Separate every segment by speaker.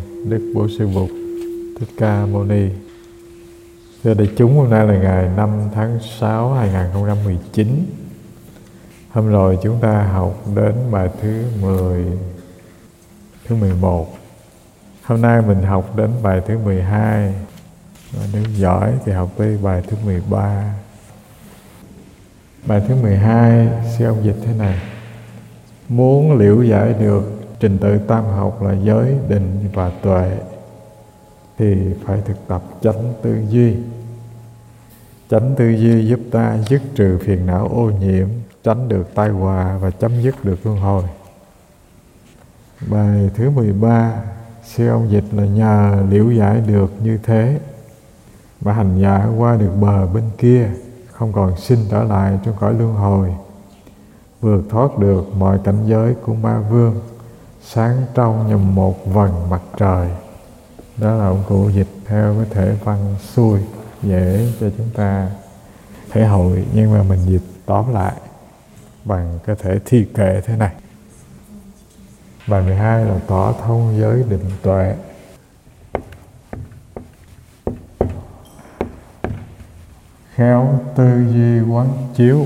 Speaker 1: Đức Bổn Sư Bụt Thích Ca Mâu Ni. Thưa đại chúng, hôm nay là ngày 5 tháng 6 2019. Hôm rồi chúng ta học đến bài thứ 11. Hôm nay mình học đến bài thứ 12. Và nếu giỏi thì học tới bài thứ 13. Bài thứ 12 sư ông dịch thế này: muốn liễu giải được trình tự tam học là giới, định và tuệ thì phải thực tập chánh tư duy. Chánh tư duy giúp ta dứt trừ phiền não ô nhiễm, tránh được tai họa và chấm dứt được luân hồi. Bài thứ 13 sư ông dịch là nhờ liễu giải được như thế mà hành giả qua được bờ bên kia, không còn sinh trở lại trong cõi luân hồi, vượt thoát được mọi cảnh giới của ma vương, sáng trong như một vầng mặt trời. Đó là ông cụ dịch theo cái thể văn xuôi dễ cho chúng ta thể hội, nhưng mà mình dịch tóm lại bằng cái thể thi kệ thế này. Bài 12 là tỏ thông giới định tuệ. Khéo tư duy quán chiếu,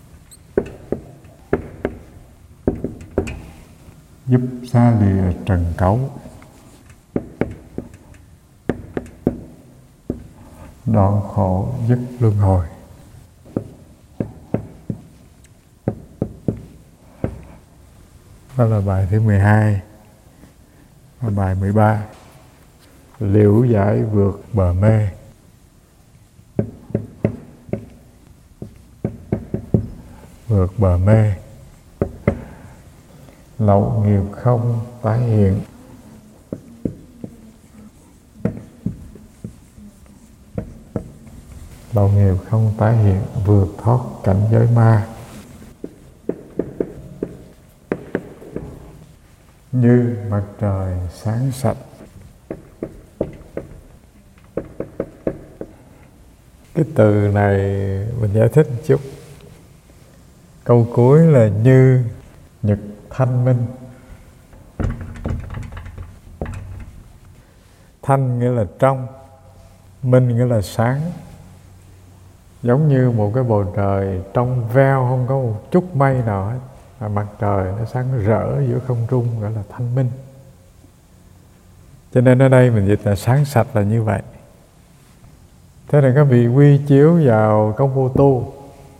Speaker 1: giúp xa lìa trần cấu, đoạn khổ dứt luân hồi. Đó là bài thứ 12. Và bài 13 liễu giải vượt bờ mê. Vượt bờ mê, lậu nghiệp không tái hiện. Lậu nghiệp không tái hiện, vượt thoát cảnh giới ma. Như mặt trời sáng sạch. Cái từ này mình giải thích một chút. Câu cuối là như nhật thanh minh. Thanh nghĩa là trong, minh nghĩa là sáng. Giống như một cái bầu trời trong veo, không có một chút mây nào hết, và mặt trời nó sáng rỡ giữa không trung, gọi là thanh minh. Cho nên ở đây mình dịch là sáng sạch là như vậy. Thế nên các vị quy chiếu vào công phu tu,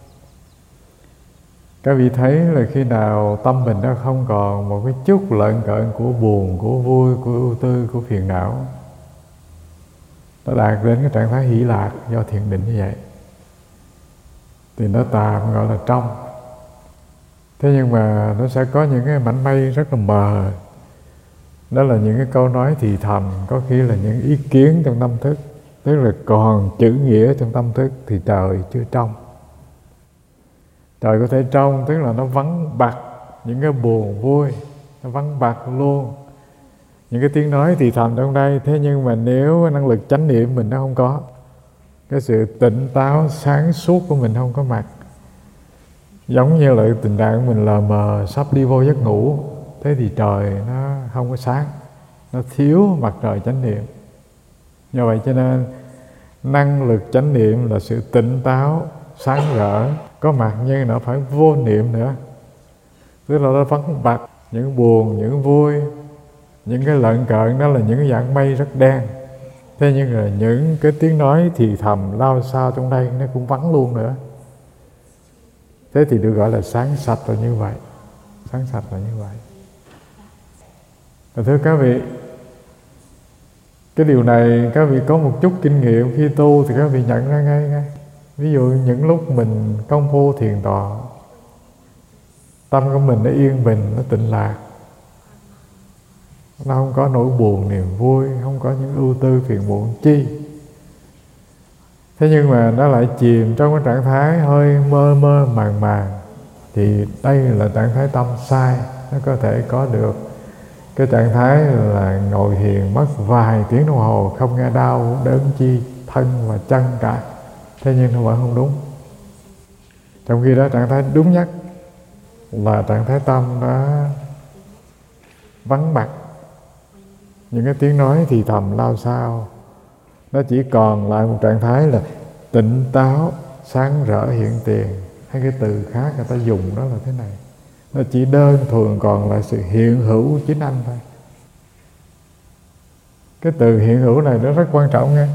Speaker 1: các vị thấy là khi nào tâm mình nó không còn một cái chút lợn cợn của buồn, của vui, của ưu tư, của phiền não, nó đạt đến cái trạng thái hỷ lạc do thiền định như vậy, thì nó tạm gọi là trong. Thế nhưng mà nó sẽ có những cái mảnh mây rất là mờ. Đó là những cái câu nói thì thầm, có khi là những ý kiến trong tâm thức, tức là còn chữ nghĩa trong tâm thức thì trời chưa trong. Trời có thể trong, tức là nó vắng bặt những cái buồn vui, nó vắng bặt luôn những cái tiếng nói thì thầm trong đây. Thế nhưng mà nếu năng lực chánh niệm mình nó không có, cái sự tỉnh táo sáng suốt của mình không có mặt, giống như là tình trạng của mình lờ mờ sắp đi vô giấc ngủ, thế thì trời nó không có sáng, nó thiếu mặt trời chánh niệm. Do vậy cho nên năng lực chánh niệm là sự tỉnh táo sáng rỡ có mặt, nhưng nó phải vô niệm nữa, tức là nó vắng bặt những buồn, những vui, những cái lợn cợn. Đó là những cái dạng mây rất đen. Thế nhưng là những cái tiếng nói thì thầm lao sao trong đây nó cũng vắng luôn nữa. Thế thì được gọi là sáng sạch là như vậy. Sáng sạch là như vậy. Và thưa các vị, cái điều này các vị có một chút kinh nghiệm khi tu thì các vị nhận ra ngay. Ví dụ những lúc mình công phu thiền tọa, tâm của mình nó yên bình, nó tịnh lạc, nó không có nỗi buồn niềm vui, không có những ưu tư phiền muộn chi. Thế nhưng mà nó lại chìm trong cái trạng thái hơi mơ mơ màng màng, thì đây là trạng thái tâm sai. Nó có thể có được cái trạng thái là ngồi thiền mất vài tiếng đồng hồ không nghe đau đớn chi thân và chân cả, thế nhưng nó vẫn không đúng. Trong khi đó trạng thái đúng nhất là trạng thái tâm đã vắng mặt, những cái tiếng nói thì thầm lao xao, nó chỉ còn lại một trạng thái là tỉnh táo, sáng rỡ hiện tiền. Hay cái từ khác người ta dùng đó là thế này, nó chỉ đơn thuần còn lại sự hiện hữu chính anh thôi. Cái từ hiện hữu này nó rất quan trọng nha.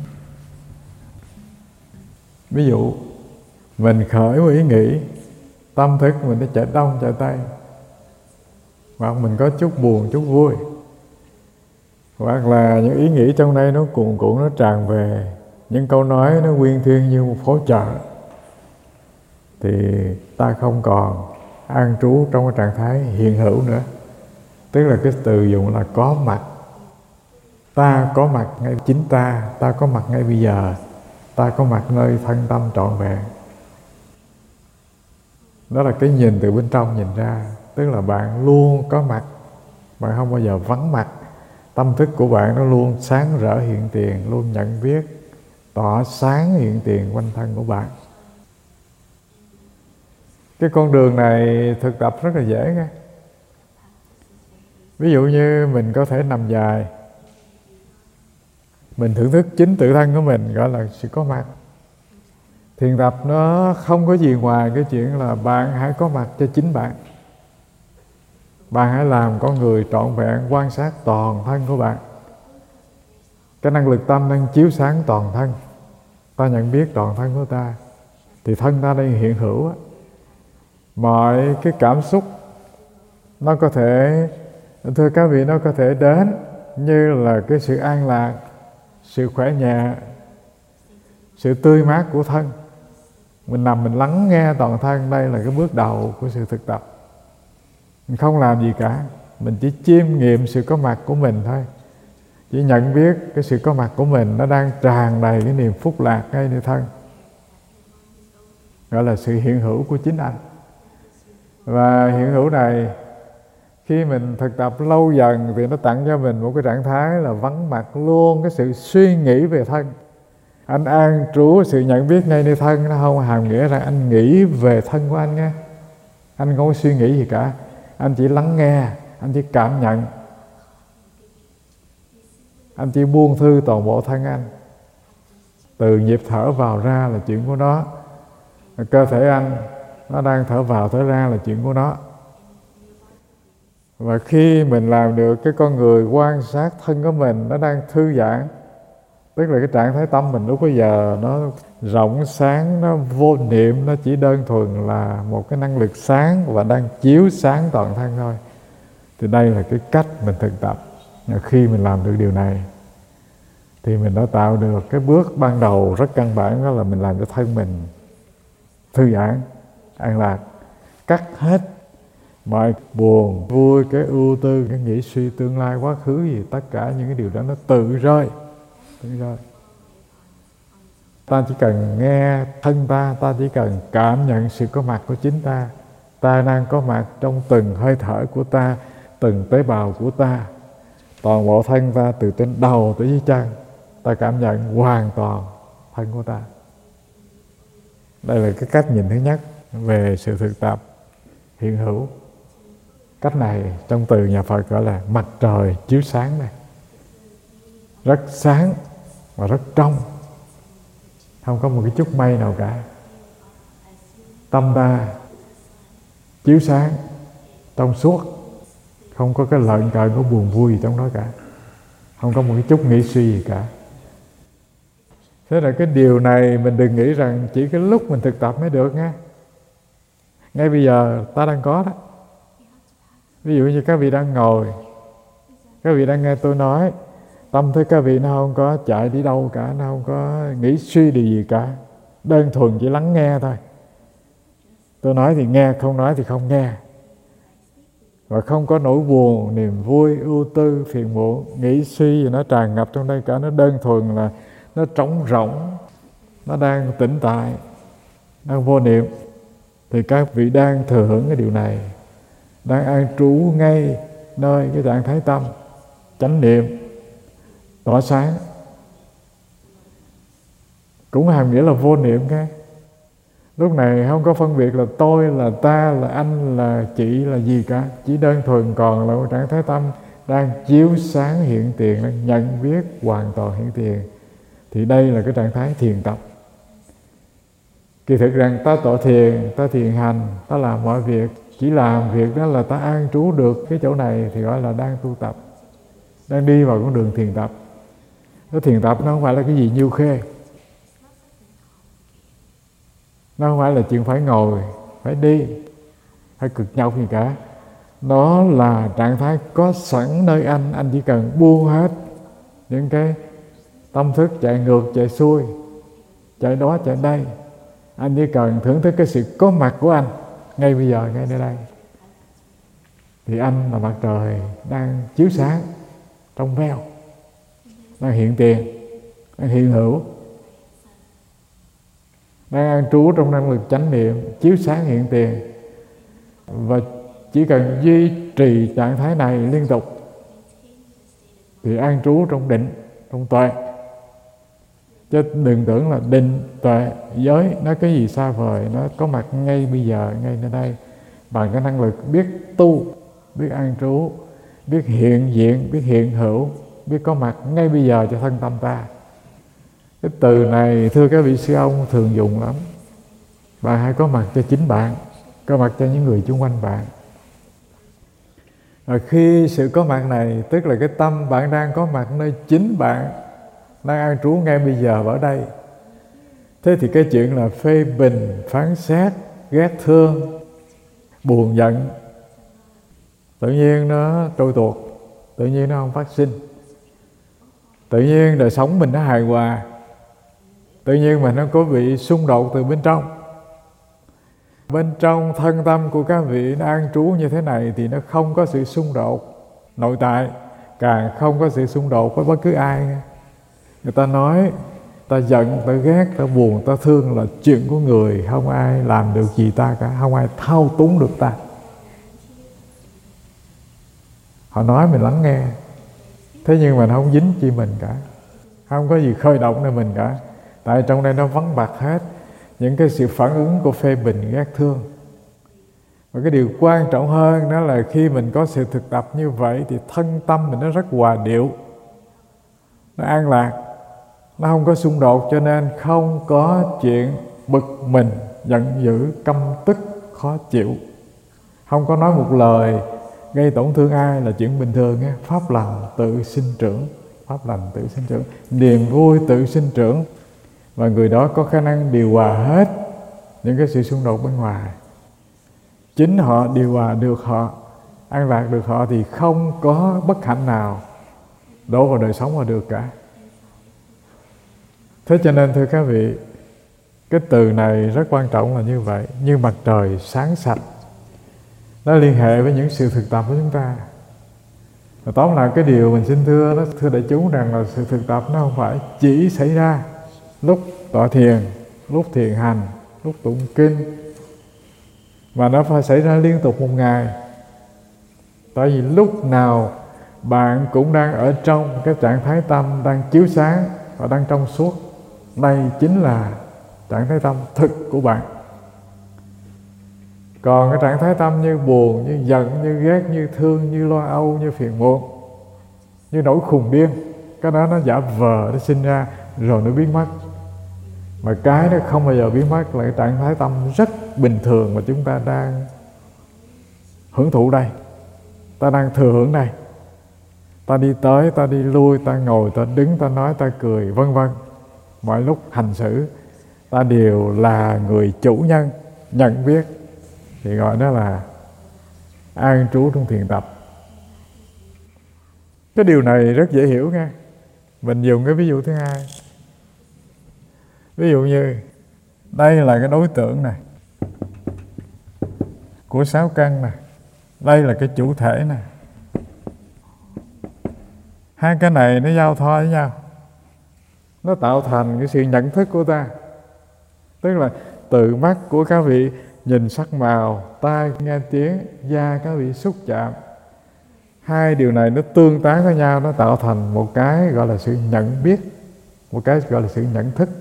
Speaker 1: Ví dụ mình khởi một ý nghĩ, tâm thức mình nó chạy đông chạy tây, hoặc mình có chút buồn chút vui, hoặc là những ý nghĩ trong đây nó cuồn cuộn, nó tràn về, những câu nói nó quyên thuyên như một phố chợ, thì ta không còn an trú trong cái trạng thái hiện hữu nữa. Tức là cái từ dùng là có mặt. Ta có mặt ngay chính ta có mặt ngay bây giờ, ta có mặt nơi thân tâm trọn vẹn. Đó là cái nhìn từ bên trong nhìn ra. Tức là bạn luôn có mặt, bạn không bao giờ vắng mặt. Tâm thức của bạn nó luôn sáng rỡ hiện tiền, luôn nhận biết, tỏ sáng hiện tiền quanh thân của bạn. Cái con đường này thực tập rất là dễ nghe. Ví dụ như mình có thể nằm dài, mình thưởng thức chính tự thân của mình, gọi là sự có mặt. Thiền tập nó không có gì ngoài cái chuyện là bạn hãy có mặt cho chính bạn. Bạn hãy làm con người trọn vẹn, quan sát toàn thân của bạn. Cái năng lực tâm đang chiếu sáng toàn thân, ta nhận biết toàn thân của ta, thì thân ta đây hiện hữu. Mọi cái cảm xúc nó có thể, thưa các vị, nó có thể đến như là cái sự an lạc, sự khỏe nhẹ, sự tươi mát của thân. Mình nằm mình lắng nghe toàn thân, đây là cái bước đầu của sự thực tập. Mình không làm gì cả, mình chỉ chiêm nghiệm sự có mặt của mình thôi. Chỉ nhận biết cái sự có mặt của mình nó đang tràn đầy cái niềm phúc lạc ngay nơi thân, gọi là sự hiện hữu của chính anh. Và hiện hữu này khi mình thực tập lâu dần thì nó tặng cho mình một cái trạng thái là vắng mặt luôn cái sự suy nghĩ về thân. Anh an trú sự nhận biết ngay nơi thân, nó không hàm nghĩa rằng anh nghĩ về thân của anh nha. Anh không có suy nghĩ gì cả, anh chỉ lắng nghe, anh chỉ cảm nhận, anh chỉ buông thư toàn bộ thân anh. Từ nhịp thở vào ra là chuyện của nó, cơ thể anh nó đang thở vào thở ra là chuyện của nó. Và khi mình làm được cái con người quan sát thân của mình nó đang thư giãn, tức là cái trạng thái tâm mình lúc bây giờ nó rộng sáng, nó vô niệm, nó chỉ đơn thuần là một cái năng lực sáng và đang chiếu sáng toàn thân thôi. Thì đây là cái cách mình thực tập. Khi mình làm được điều này thì mình đã tạo được cái bước ban đầu rất căn bản, đó là mình làm cho thân mình thư giãn, an lạc, cắt hết mọi buồn, vui, cái ưu tư, cái nghĩ suy tương lai, quá khứ gì, tất cả những cái điều đó nó tự rơi. Ta chỉ cần nghe thân ta, ta chỉ cần cảm nhận sự có mặt của chính ta. Ta đang có mặt trong từng hơi thở của ta, từng tế bào của ta, toàn bộ thân ta từ trên đầu tới dưới chân, ta cảm nhận hoàn toàn thân của ta. Đây là cái cách nhìn thứ nhất về sự thực tập hiện hữu. Cách này trong từ nhà Phật gọi là mặt trời chiếu sáng này. Rất sáng và rất trong, không có một cái chút mây nào cả. Tâm ta chiếu sáng, trong suốt, không có cái lợn cợn của buồn vui gì trong đó cả, không có một cái chút nghĩ suy gì cả. Thế là cái điều này mình đừng nghĩ rằng chỉ cái lúc mình thực tập mới được nha. Ngay bây giờ ta đang có đó. Ví dụ như các vị đang ngồi, các vị đang nghe tôi nói, tâm thức các vị nó không có chạy đi đâu cả, nó không có nghĩ suy điều gì cả, đơn thuần chỉ lắng nghe thôi. Tôi nói thì nghe, không nói thì không nghe. Và không có nỗi buồn, niềm vui, ưu tư, phiền muộn, nghĩ suy gì nó tràn ngập trong đây cả. Nó đơn thuần là nó trống rỗng, nó đang tĩnh tại, đang vô niệm. Thì các vị đang thừa hưởng cái điều này, đang an trú ngay nơi cái trạng thái tâm chánh niệm tỏa sáng. Cũng hàm nghĩa là vô niệm cái. Lúc này không có phân biệt là tôi, là ta, là anh, là chị, là gì cả. Chỉ đơn thuần còn là một trạng thái tâm đang chiếu sáng hiện tiền, đang nhận biết hoàn toàn hiện tiền, thì đây là cái trạng thái thiền tập. Kỳ thực rằng ta tọa thiền, ta thiền hành, ta làm mọi việc, chỉ làm việc đó là ta an trú được cái chỗ này thì gọi là đang tu tập, đang đi vào con đường thiền tập. Cái thiền tập nó không phải là cái gì nhiêu khê, nó không phải là chuyện phải ngồi, phải đi, phải cực nhọc gì cả. Nó là trạng thái có sẵn nơi anh chỉ cần buông hết những cái tâm thức chạy ngược, chạy xuôi, chạy đó, chạy đây. Anh chỉ cần thưởng thức cái sự có mặt của anh ngay bây giờ, ngay nơi đây. Thì anh là mặt trời đang chiếu sáng, trong veo, đang hiện tiền, đang hiện hữu, đang an trú trong năng lực chánh niệm, chiếu sáng hiện tiền. Và chỉ cần duy trì trạng thái này liên tục thì an trú trong định, trong tuệ. Chứ đừng tưởng là định, tuệ, giới nó cái gì xa vời, nó có mặt ngay bây giờ, ngay nơi đây, bằng cái năng lực biết tu, biết an trú, biết hiện diện, biết hiện hữu, biết có mặt ngay bây giờ cho thân tâm ta. Cái từ này thưa các vị sư ông thường dùng lắm. Bạn hãy có mặt cho chính bạn, có mặt cho những người xung quanh bạn. Và khi sự có mặt này, tức là cái tâm bạn đang có mặt nơi chính bạn, đang an trú ngay bây giờ ở đây. Thế thì cái chuyện là phê bình, phán xét, ghét thương, buồn giận, tự nhiên nó trôi tuột, tự nhiên nó không phát sinh. Tự nhiên đời sống mình nó hài hòa, tự nhiên mình nó có bị xung đột từ bên trong. Bên trong thân tâm của các vị nó an trú như thế này thì nó không có sự xung đột nội tại, càng không có sự xung đột với bất cứ ai. Người ta nói ta giận, ta ghét, ta buồn, ta thương là chuyện của người, không ai làm được gì ta cả, không ai thao túng được ta. Họ nói mình lắng nghe, thế nhưng mà nó không dính chi mình cả, không có gì khơi động nơi mình cả. Tại trong đây nó vắng bặt hết những cái sự phản ứng của phê bình, ghét thương. Và cái điều quan trọng hơn đó là khi mình có sự thực tập như vậy thì thân tâm mình nó rất hòa điệu, nó an lạc, nó không có xung đột, cho nên không có chuyện bực mình, giận dữ, căm tức, khó chịu. Không có nói một lời gây tổn thương ai là chuyện bình thường. Pháp lành tự sinh trưởng, pháp lành tự sinh trưởng, niềm vui tự sinh trưởng. Và người đó có khả năng điều hòa hết những cái sự xung đột bên ngoài. Chính họ điều hòa được họ, an lạc được họ thì không có bất hạnh nào đổ vào đời sống mà được cả. Thế cho nên thưa các vị, cái từ này rất quan trọng là như vậy. Như mặt trời sáng sạch, nó liên hệ với những sự thực tập của chúng ta. Và tóm lại cái điều mình xin thưa đại chúng rằng là sự thực tập nó không phải chỉ xảy ra lúc tọa thiền, lúc thiền hành, lúc tụng kinh, mà nó phải xảy ra liên tục một ngày. Tại vì lúc nào bạn cũng đang ở trong cái trạng thái tâm đang chiếu sáng và đang trong suốt. Đây chính là trạng thái tâm thực của bạn. Còn cái trạng thái tâm như buồn, như giận, như ghét, như thương, như lo âu, như phiền muộn, như nỗi khùng điên, cái đó nó giả vờ, nó sinh ra rồi nó biến mất. Mà cái nó không bao giờ biến mất là cái trạng thái tâm rất bình thường mà chúng ta đang hưởng thụ đây, ta đang thừa hưởng đây. Ta đi tới, ta đi lui, ta ngồi, ta đứng, ta nói, ta cười, vân vân. Mọi lúc hành xử ta đều là người chủ nhân, nhận biết, thì gọi đó là an trú trong thiền tập. Cái điều này rất dễ hiểu nha. Mình dùng cái ví dụ thứ hai. Ví dụ như đây là cái đối tượng này của 6 căn này, đây là cái chủ thể này. Hai cái này nó giao thoa với nhau, nó tạo thành cái sự nhận thức của ta. Tức là từ mắt của các vị nhìn sắc màu, tai nghe tiếng, da các vị xúc chạm. Hai điều này nó tương tác với nhau, nó tạo thành một cái gọi là sự nhận biết, một cái gọi là sự nhận thức.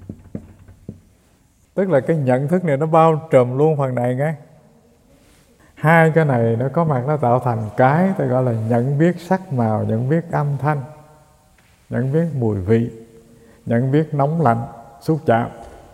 Speaker 1: Tức là cái nhận thức này nó bao trùm luôn phần này nghe. Hai cái này nó có mặt, nó tạo thành cái tôi gọi là nhận biết sắc màu, nhận biết âm thanh, nhận biết mùi vị, nhận biết nóng lạnh, xúc chạm.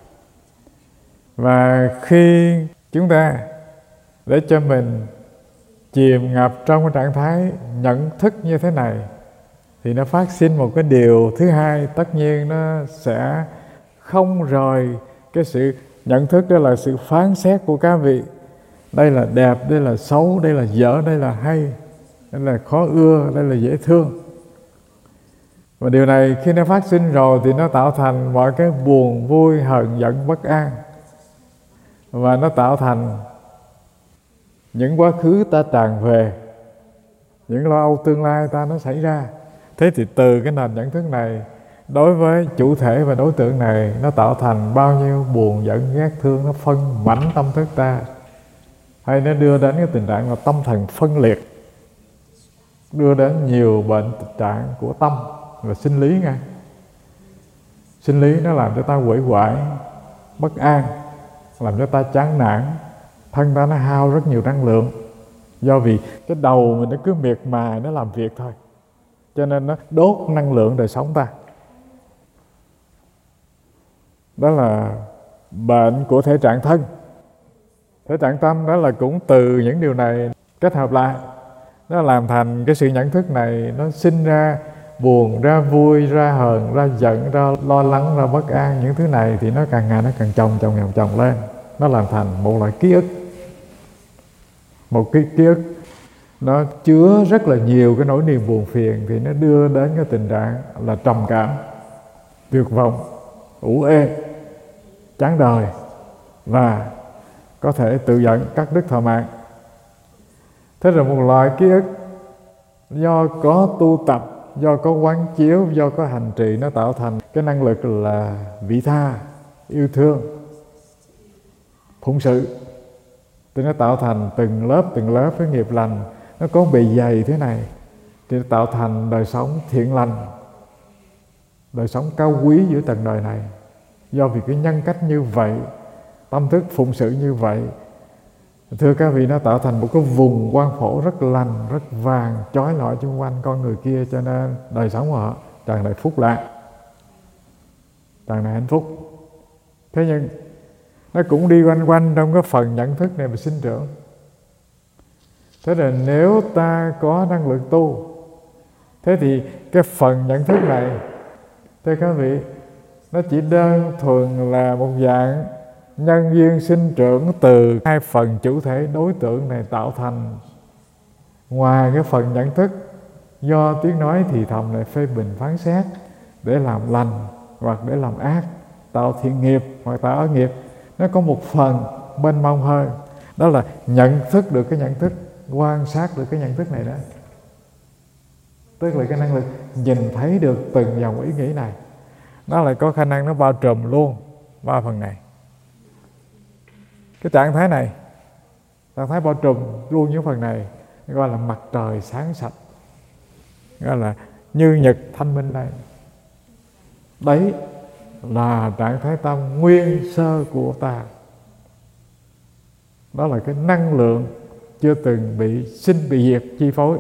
Speaker 1: Và khi chúng ta để cho mình chìm ngập trong cái trạng thái nhận thức như thế này, thì nó phát sinh một cái điều thứ hai. Tất nhiên nó sẽ không rời cái sự nhận thức, đó là sự phán xét của các vị. Đây là đẹp, đây là xấu, đây là dở, đây là hay, đây là khó ưa, đây là dễ thương. Và điều này khi nó phát sinh rồi thì nó tạo thành mọi cái buồn, vui, hờn, giận, bất an. Và nó tạo thành những quá khứ ta tràn về, những lo âu tương lai ta nó xảy ra. Thế thì từ cái nền nhận thức này, đối với chủ thể và đối tượng này, nó tạo thành bao nhiêu buồn, giận, ghét, thương, nó phân mảnh tâm thức ta. Hay nó đưa đến cái tình trạng là tâm thần phân liệt, đưa đến nhiều bệnh trạng của tâm và sinh lý nha. Sinh lý nó làm cho ta uể oải, bất an, làm cho ta chán nản, thân ta nó hao rất nhiều năng lượng. Do vì cái đầu mình nó cứ miệt mài nó làm việc thôi, cho nên nó đốt năng lượng đời sống ta. Đó là bệnh của thể trạng thân. Thể trạng tâm đó là cũng từ những điều này kết hợp lại, nó làm thành cái sự nhận thức này. Nó sinh ra buồn, ra vui, ra hờn, ra giận, ra lo lắng, ra bất an. Những thứ này thì nó càng ngày nó càng chồng lên. Nó làm thành một loại ký ức. Một cái ký ức nó chứa rất là nhiều cái nỗi niềm buồn phiền, thì nó đưa đến cái tình trạng là trầm cảm, tuyệt vọng, ủ ê, chán đời, và có thể tự giận, cắt đứt thọ mạng. Thế rồi một loại ký ức do có tu tập, do có quán chiếu, do có hành trì, nó tạo thành cái năng lực là vị tha, yêu thương, phụng sự. Thì nó tạo thành từng lớp cái nghiệp lành. Nó có bề dày thế này thì nó tạo thành đời sống thiện lành, đời sống cao quý giữa tầng đời này. Do vì cái nhân cách như vậy, tâm thức phụng sự như vậy, thưa các vị, nó tạo thành một cái vùng quang phổ rất lành, rất vàng, chói lọi xung quanh con người kia. Cho nên đời sống của họ tràn đầy phúc lạc, tràn đầy hạnh phúc. Thế nhưng nó cũng đi quanh trong cái phần nhận thức này mà sinh trưởng. Thế là nếu ta có năng lực tu, thế thì cái phần nhận thức này, thưa các vị, nó chỉ đơn thuần là một dạng nhân duyên sinh trưởng từ hai phần chủ thể đối tượng này tạo thành. Ngoài cái phần nhận thức do tiếng nói thì thầm này phê bình phán xét để làm lành hoặc để làm ác, tạo thiện nghiệp hoặc tạo ác nghiệp, nó có một phần mênh mông hơn. Đó là nhận thức được cái nhận thức, quan sát được cái nhận thức này đó. Tức là cái năng lực nhìn thấy được từng dòng ý nghĩ này, nó lại có khả năng nó bao trùm luôn ba phần này. Cái trạng thái này, trạng thái bao trùm luôn những phần này, gọi là mặt trời sáng sạch, gọi là như nhật thanh minh đây. Đấy là trạng thái tâm nguyên sơ của ta. Đó là cái năng lượng chưa từng bị sinh bị diệt chi phối.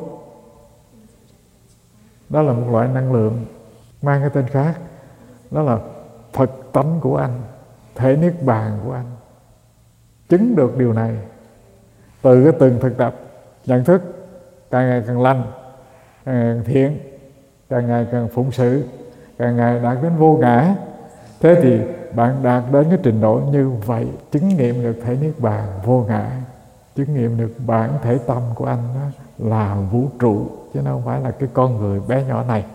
Speaker 1: Đó là một loại năng lượng mang cái tên khác. Đó là Phật tánh của anh, thể niết bàn của anh. Chứng được điều này từ cái từng thực tập nhận thức càng ngày càng lành, càng ngày càng thiện, càng ngày càng phụng sự, càng ngày đạt đến vô ngã. Thế thì bạn đạt đến cái trình độ như vậy, chứng nghiệm được thể niết bàn vô ngã, chứng nghiệm được bản thể tâm của anh đó là vũ trụ, chứ nó không phải là cái con người bé nhỏ này.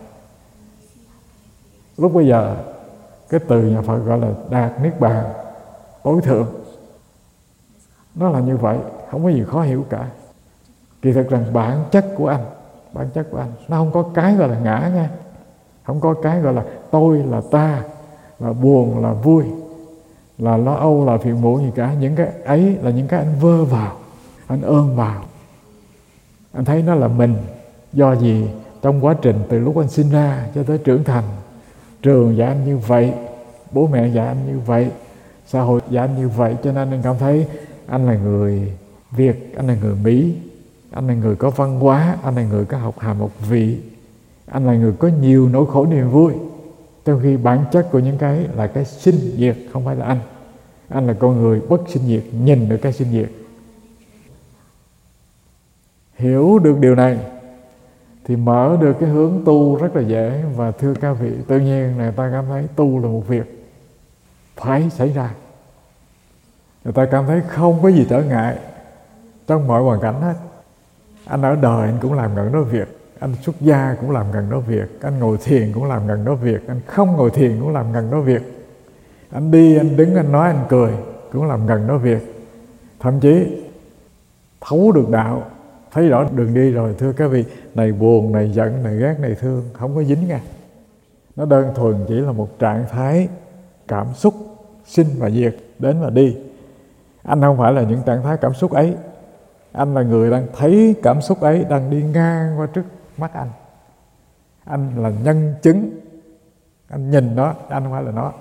Speaker 1: Lúc bây giờ cái từ nhà Phật gọi là đạt niết bàn tối thượng. Nó là như vậy, không có gì khó hiểu cả. Kỳ thực rằng bản chất của anh, nó không có cái gọi là ngã nha, không có cái gọi là tôi, là ta, là buồn, là vui, là lo âu, là phiền muộn gì cả. Những cái ấy là những cái anh vơ vào, anh ôm vào, anh thấy nó là mình. Do gì trong quá trình từ lúc anh sinh ra cho tới trưởng thành, trường dạy anh như vậy, bố mẹ dạy anh như vậy, xã hội dạy anh như vậy, cho nên anh cảm thấy anh là người Việt, anh là người Mỹ, anh là người có văn hóa, anh là người có học hàm học vị, anh là người có nhiều nỗi khổ niềm vui. Trong khi bản chất của những cái là cái sinh diệt, không phải là anh. Anh là con người bất sinh diệt, nhìn được cái sinh diệt. Hiểu được điều này thì mở được cái hướng tu rất là dễ. Và thưa các vị, tự nhiên người ta cảm thấy tu là một việc phải xảy ra. Người ta cảm thấy không có gì trở ngại trong mọi hoàn cảnh hết. Anh ở đời anh cũng làm gần đó việc, anh xuất gia cũng làm gần đó việc, anh ngồi thiền cũng làm gần đó việc, anh không ngồi thiền cũng làm gần đó việc, anh đi, anh đứng, anh nói, anh cười cũng làm gần đó việc. Thậm chí thấu được đạo, thấy rõ đường đi rồi, thưa các vị, này buồn, này giận, này ghét, này thương, không có dính nha. Nó đơn thuần chỉ là một trạng thái cảm xúc sinh và diệt, đến và đi. Anh không phải là những trạng thái cảm xúc ấy, anh là người đang thấy cảm xúc ấy đang đi ngang qua trước mắt anh. Anh là nhân chứng, anh nhìn nó, anh không phải là nó.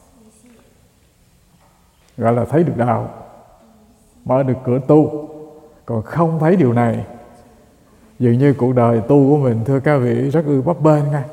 Speaker 1: Gọi là thấy được đạo, mở được cửa tu. Còn không thấy điều này, dường như cuộc đời tu của mình, thưa các vị, rất bấp bênh nha.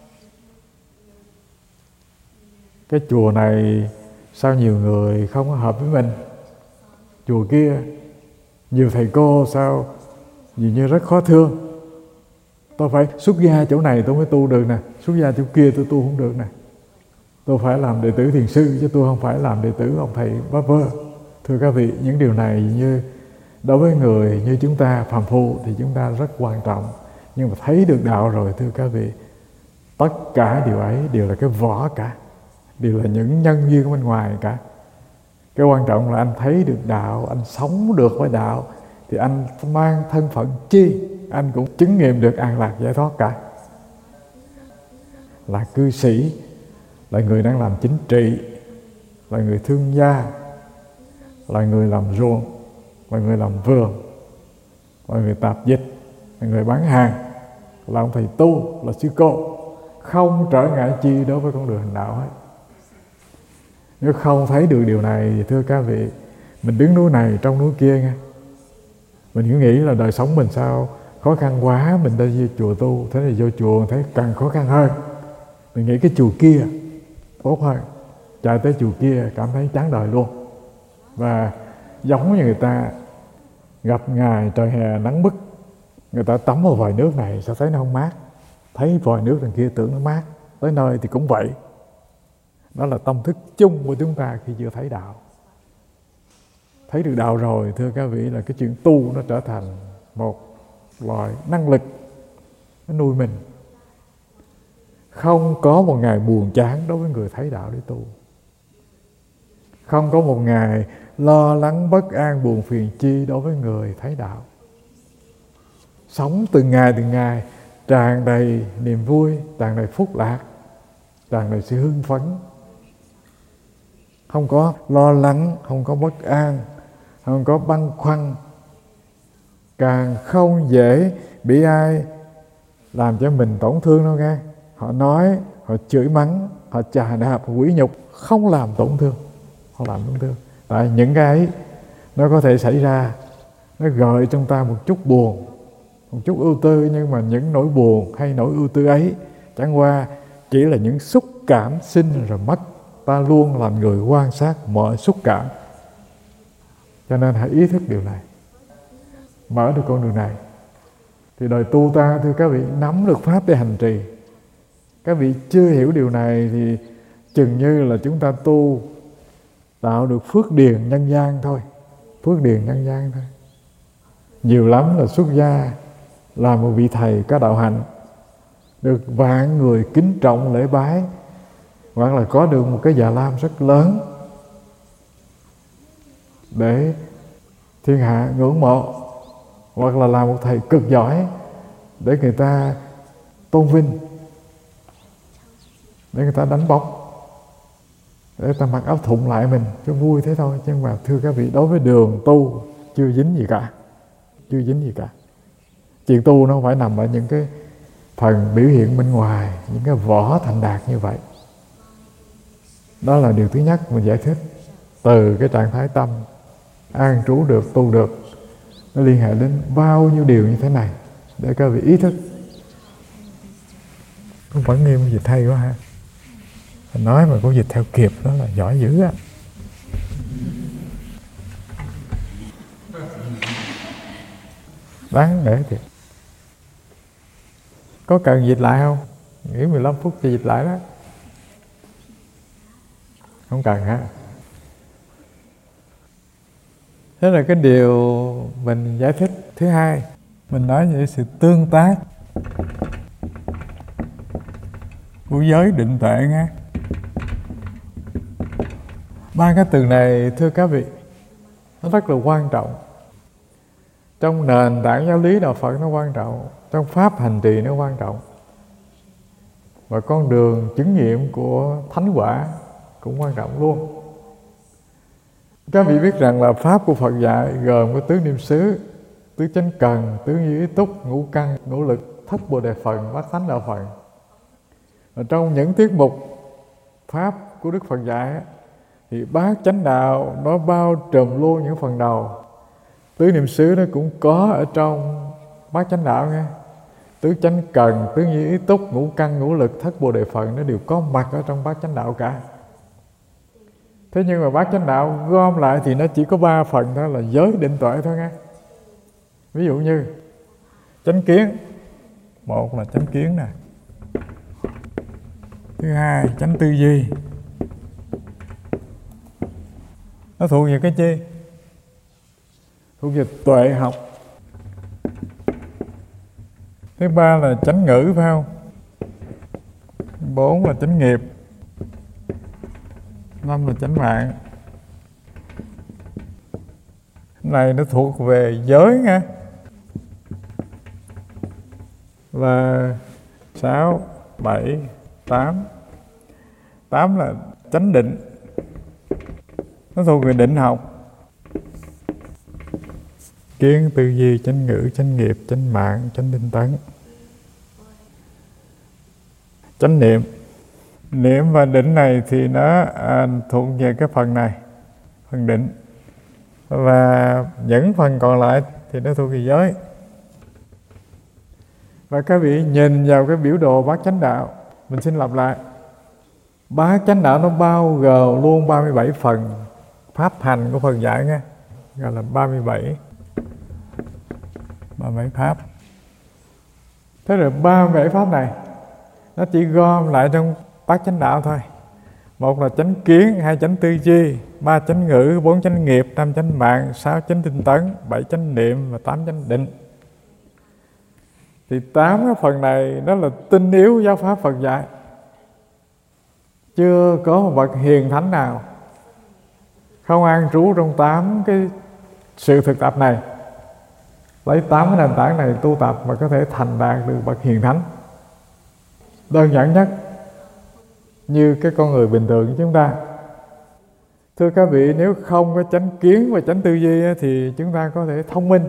Speaker 1: Cái chùa này sao nhiều người không có hợp với mình, chùa kia nhiều thầy cô sao dường như rất khó thương. Tôi phải xuất gia chỗ này tôi mới tu được nè, xuất gia chỗ kia tôi tu không được nè. Tôi phải làm đệ tử thiền sư chứ tôi không phải làm đệ tử ông thầy bá vơ. Thưa các vị, những điều này như đối với người như chúng ta phàm phu thì chúng ta rất quan trọng. Nhưng mà thấy được đạo rồi, thưa các vị, tất cả điều ấy đều là cái vỏ cả, đều là những nhân duyên bên ngoài cả. Cái quan trọng là anh thấy được đạo, anh sống được với đạo, thì anh mang thân phận chi, anh cũng chứng nghiệm được an lạc giải thoát cả. Là cư sĩ, là người đang làm chính trị, là người thương gia, là người làm ruộng, là người làm vườn, là người tạp dịch, là người bán hàng, là ông thầy tu, là sư cô, không trở ngại chi đối với con đường hành đạo hết. Nếu không thấy được điều này thì thưa các vị, mình đứng núi này trong núi kia nghe. Mình cứ nghĩ là đời sống mình sao khó khăn quá, mình đi vô chùa tu, thế thì vô chùa thấy càng khó khăn hơn. Mình nghĩ cái chùa kia tốt hơn, chạy tới chùa kia cảm thấy chán đời luôn. Và giống như người ta gặp ngày trời hè nắng bức, người ta tắm vào vòi nước này sao thấy nó không mát, thấy vòi nước đằng kia tưởng nó mát, tới nơi thì cũng vậy. Đó là tâm thức chung của chúng ta khi chưa thấy đạo. Thấy được đạo rồi, thưa các vị, là cái chuyện tu nó trở thành một loại năng lực, nó nuôi mình. Không có một ngày buồn chán đối với người thấy đạo để tu. Không có một ngày lo lắng bất an buồn phiền chi đối với người thấy đạo. Sống từng ngày tràn đầy niềm vui, tràn đầy phúc lạc, tràn đầy sự hưng phấn. Không có lo lắng, không có bất an, không có băn khoăn. Càng không dễ bị ai làm cho mình tổn thương đâu nghe. Họ nói, họ chửi mắng, họ chà đạp, họ quỷ nhục, không làm tổn thương. Không làm tổn thương. Tại những cái ấy nó có thể xảy ra, nó gợi trong ta một chút buồn, một chút ưu tư. Nhưng mà những nỗi buồn hay nỗi ưu tư ấy chẳng qua chỉ là những xúc cảm sinh rồi mất. Ta luôn làm người quan sát mọi xúc cảm. Cho nên hãy ý thức điều này, mở được con đường này. Thì đời tu ta, thưa các vị, nắm được pháp để hành trì. Các vị chưa hiểu điều này thì chừng như là chúng ta tu tạo được phước điền nhân gian thôi. Phước điền nhân gian thôi. Nhiều lắm là xuất gia, là một vị thầy có đạo hạnh, được vạn người kính trọng lễ bái, hoặc là có được một cái già lam rất lớn để thiên hạ ngưỡng mộ, hoặc là một thầy cực giỏi để người ta tôn vinh, để người ta đánh bóng, để người ta mặc áo thụng lại mình cho vui thế thôi. Nhưng mà thưa các vị, đối với đường tu chưa dính gì cả, chưa dính gì cả. Chuyện tu nó không phải nằm ở những cái phần biểu hiện bên ngoài, những cái vỏ thành đạt như vậy. Đó là điều thứ nhất mình giải thích từ cái trạng thái tâm an trú được, tu được. nó liên hệ đến bao nhiêu điều như thế này để các vị ý thức. Cũng vẫn nghiêm dịch hay quá ha. Nói mà có dịch theo kịp đó là giỏi dữ á. Đáng để thiệt. Có cần dịch lại không? Nghĩ 15 phút thì dịch lại đó. Không cần hả? Thế là cái điều mình giải thích thứ hai, mình nói về sự tương tác của giới định tuệ nghe. Ba cái từ này thưa các vị, nó rất là quan trọng. Trong nền tảng giáo lý đạo Phật nó quan trọng, trong pháp hành trì nó quan trọng, và con đường chứng nghiệm của thánh quả cũng quan trọng luôn. Các vị biết rằng là pháp của Phật dạy gồm có tứ niệm xứ, tứ chánh cần, tứ như ý túc, ngũ căn, ngũ lực, thất bồ đề phần, bát thánh đạo phần. Và trong những tiết mục pháp của Đức Phật dạy thì bát chánh đạo nó bao trùm luôn những phần đầu. Tứ niệm xứ nó cũng có ở trong bát chánh đạo nghe. Tứ chánh cần, tứ như ý túc, ngũ căn, ngũ lực, thất bồ đề phần nó đều có mặt ở trong bát chánh đạo cả. Thế nhưng mà bát chánh đạo gom lại thì nó chỉ có 3 phần thôi, là giới định tuệ thôi nghe. Ví dụ như chánh kiến, một là chánh kiến nè, thứ hai chánh tư duy, nó thuộc về cái chi? Thuộc về tuệ học. Thứ ba là chánh ngữ phải không? 4 là chánh nghiệp, 5 là chánh mạng. Cái này nó thuộc về giới nha. Và 6, 7, 8. 8 là chánh định, nó thuộc về định học. Kiến, tư duy, chánh ngữ, chánh nghiệp, chánh mạng, chánh tinh tấn. Chánh niệm. Niệm và định này thì nó thuộc về cái phần này, phần định. Và những phần còn lại thì nó thuộc về giới. Và các vị nhìn vào cái biểu đồ bát chánh đạo, mình xin lặp lại. Bát chánh đạo nó bao gồm luôn 37 phần pháp hành của Phật dạy nghe, gọi là 37 pháp. Thế rồi 37 pháp này nó chỉ gom lại trong bát chánh đạo thôi. Một là chánh kiến, 2 chánh tư duy, 3 chánh ngữ, 4 chánh nghiệp, 5 chánh mạng, 6 chánh tinh tấn, 7 chánh niệm và 8 chánh định. Thì 8 cái phần này nó là tinh yếu giáo pháp Phật dạy. Chưa có một bậc hiền thánh nào không an trú trong 8 cái sự thực tập này, lấy 8 cái nền tảng này tu tập và có thể thành đạt được bậc hiền thánh. Đơn giản nhất, như cái con người bình thường của chúng ta. Thưa các vị, nếu không có chánh kiến và chánh tư duy thì chúng ta có thể thông minh,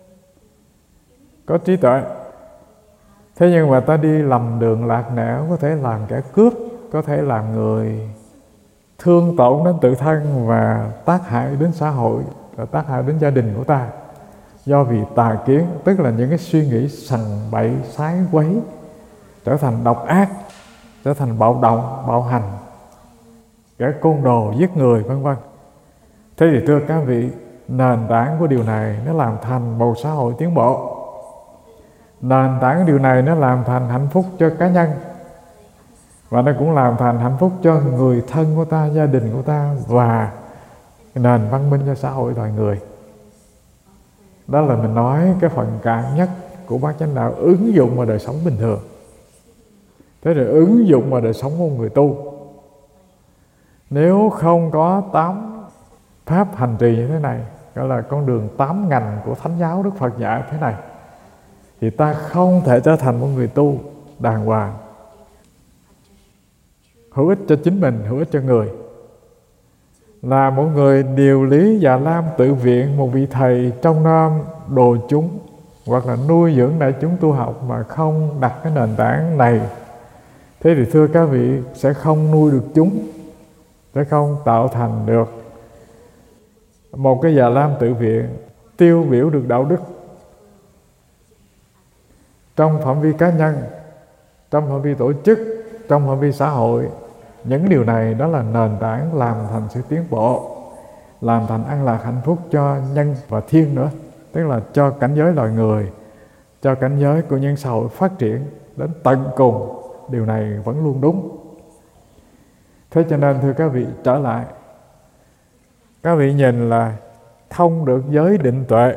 Speaker 1: có trí tuệ. Thế nhưng mà ta đi lầm đường lạc nẻo, có thể làm kẻ cướp, có thể làm người thương tổn đến tự thân và tác hại đến xã hội và tác hại đến gia đình của ta. Do vì tà kiến, tức là những cái suy nghĩ sằng bậy, sái quấy, trở thành độc ác, trở thành bạo động, bạo hành, kẻ côn đồ, giết người, vân vân. Thế thì thưa các vị, nền tảng của điều này nó làm thành một xã hội tiến bộ. Nền tảng của điều này nó làm thành hạnh phúc cho cá nhân, và nó cũng làm thành hạnh phúc cho người thân của ta, gia đình của ta, và nền văn minh cho xã hội loài người. Đó là mình nói cái phần cạn nhất của bát chánh đạo ứng dụng vào đời sống bình thường. Thế rồi ứng dụng vào đời sống của người tu. Nếu không có 8 pháp hành trì như thế này, gọi là con đường 8 ngành của Thánh giáo Đức Phật dạy thế này, thì ta không thể trở thành một người tu đàng hoàng, hữu ích cho chính mình, hữu ích cho người. Là một người điều lý Già Lam tự viện, một vị thầy trong nom đồ chúng, hoặc là nuôi dưỡng đại chúng tu học mà không đặt cái nền tảng này, thế thì thưa các vị, sẽ không nuôi được chúng, sẽ không tạo thành được một cái Già Lam tự viện tiêu biểu được đạo đức trong phạm vi cá nhân, trong phạm vi tổ chức, trong phạm vi xã hội. Những điều này đó là nền tảng làm thành sự tiến bộ, làm thành an lạc hạnh phúc cho nhân và thiên nữa, tức là cho cảnh giới loài người, cho cảnh giới của nhân xã hội phát triển đến tận cùng. Điều này vẫn luôn đúng. Thế cho nên thưa các vị, trở lại, các vị nhìn là thông được giới định tuệ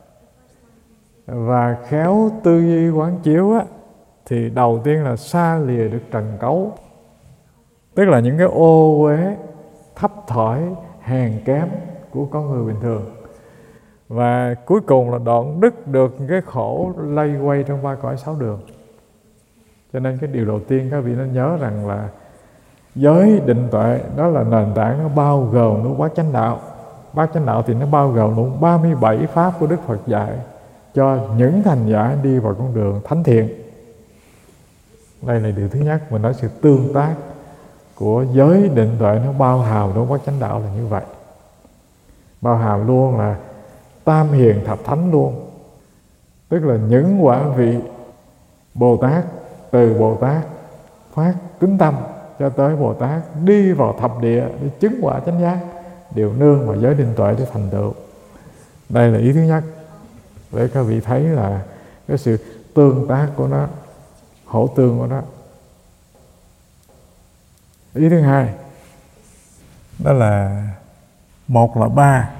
Speaker 1: và khéo tư duy quán chiếu á, thì đầu tiên là xa lìa được trần cấu, tức là những cái ô uế, thấp thỏi, hèn kém của con người bình thường. Và cuối cùng là đoạn đứt được cái khổ lây quay trong ba cõi sáu đường. Cho nên cái điều đầu tiên các vị nên nhớ rằng là giới định tuệ đó là nền tảng, nó bao gồm nó bát chánh đạo. Bát chánh đạo thì nó bao gồm luôn 37 pháp của Đức Phật dạy cho những hành giả đi vào con đường thánh thiện. Đây là điều thứ nhất, mình nói sự tương tác của giới định tuệ nó bao hàm trong bát chánh đạo là như vậy. Bao hàm luôn là tam hiền thập thánh luôn, tức là những quả vị Bồ Tát, từ Bồ Tát phát kính tâm cho tới Bồ Tát đi vào thập địa để chứng quả chánh giác, đều nương vào giới định tuệ để thành tựu. Đây là ý thứ nhất, để các vị thấy là cái sự tương tác của nó, hỗ tương của nó. Ý thứ hai đó là một là ba,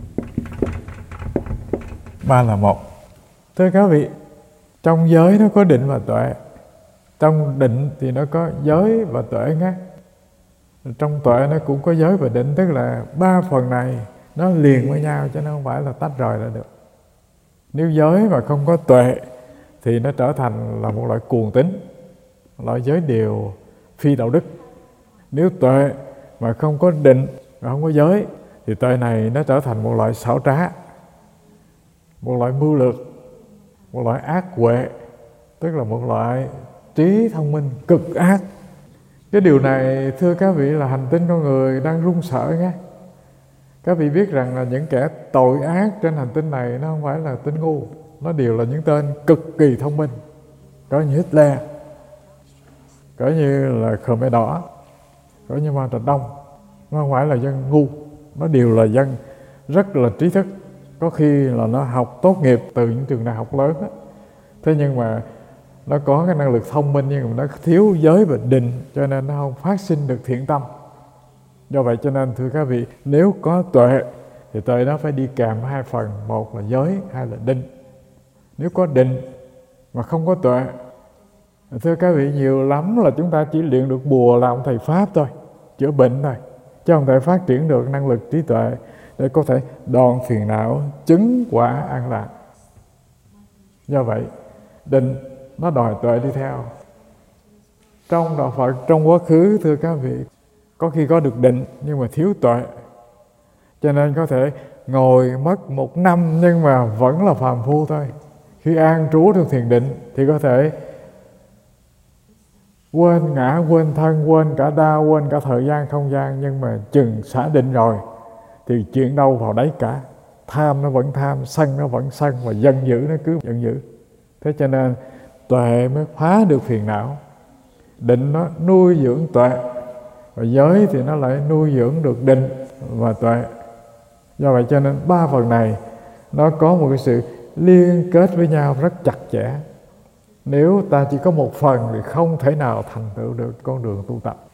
Speaker 1: ba là một. Thưa các vị, trong giới nó có định và tuệ. Trong định thì nó có giới và tuệ nhé. Trong tuệ nó cũng có giới và định, tức là ba phần này nó liền với nhau, chứ nó không phải là tách rời ra được. Nếu giới mà không có tuệ thì nó trở thành là một loại cuồng tín, loại giới điều phi đạo đức. Nếu tuệ mà không có định và không có giới thì tuệ này nó trở thành một loại xảo trá, một loại mưu lược, một loại ác huệ, tức là một loại trí thông minh cực ác. Cái điều này thưa các vị là hành tinh con người đang run sợ nhé. Các vị biết rằng là những kẻ tội ác trên hành tinh này nó không phải là tên ngu, nó đều là những tên cực kỳ thông minh. Có như Hitler, có như là Khmer Đỏ, có như Mao Trạch Đông. Nó không phải là dân ngu, nó đều là dân rất là trí thức. Có khi là nó học tốt nghiệp từ những trường đại học lớn đó. Thế nhưng mà nó có cái năng lực thông minh, nhưng mà nó thiếu giới và định, cho nên nó không phát sinh được thiện tâm. Do vậy cho nên thưa các vị, nếu có tuệ thì tuệ đó phải đi kèm hai phần, một là giới, hai là định. Nếu có định mà không có tuệ, thưa các vị, nhiều lắm là chúng ta chỉ luyện được bùa làm thầy pháp thôi, chữa bệnh thôi, chứ không thể phát triển được năng lực trí tuệ để có thể đoạn phiền não, chứng quả an lạc. Do vậy định nó đòi tuệ đi theo. Trong đạo Phật trong quá khứ thưa các vị, có khi có được định nhưng mà thiếu tuệ, cho nên có thể ngồi mất 1 năm nhưng mà vẫn là phàm phu thôi. Khi an trú trong thiền định thì có thể quên ngã, quên thân, quên cả đau, quên cả thời gian, không gian. Nhưng mà chừng xả định rồi thì chuyện đâu vào đấy cả. Tham nó vẫn tham, sân nó vẫn sân, và giận dữ nó cứ giận dữ. Thế cho nên tuệ mới phá được phiền não. Định nó nuôi dưỡng tuệ, và giới thì nó lại nuôi dưỡng được định và tuệ. Do vậy cho nên ba phần này nó có một cái sự liên kết với nhau rất chặt chẽ. Nếu ta chỉ có một phần thì không thể nào thành tựu được con đường tu tập.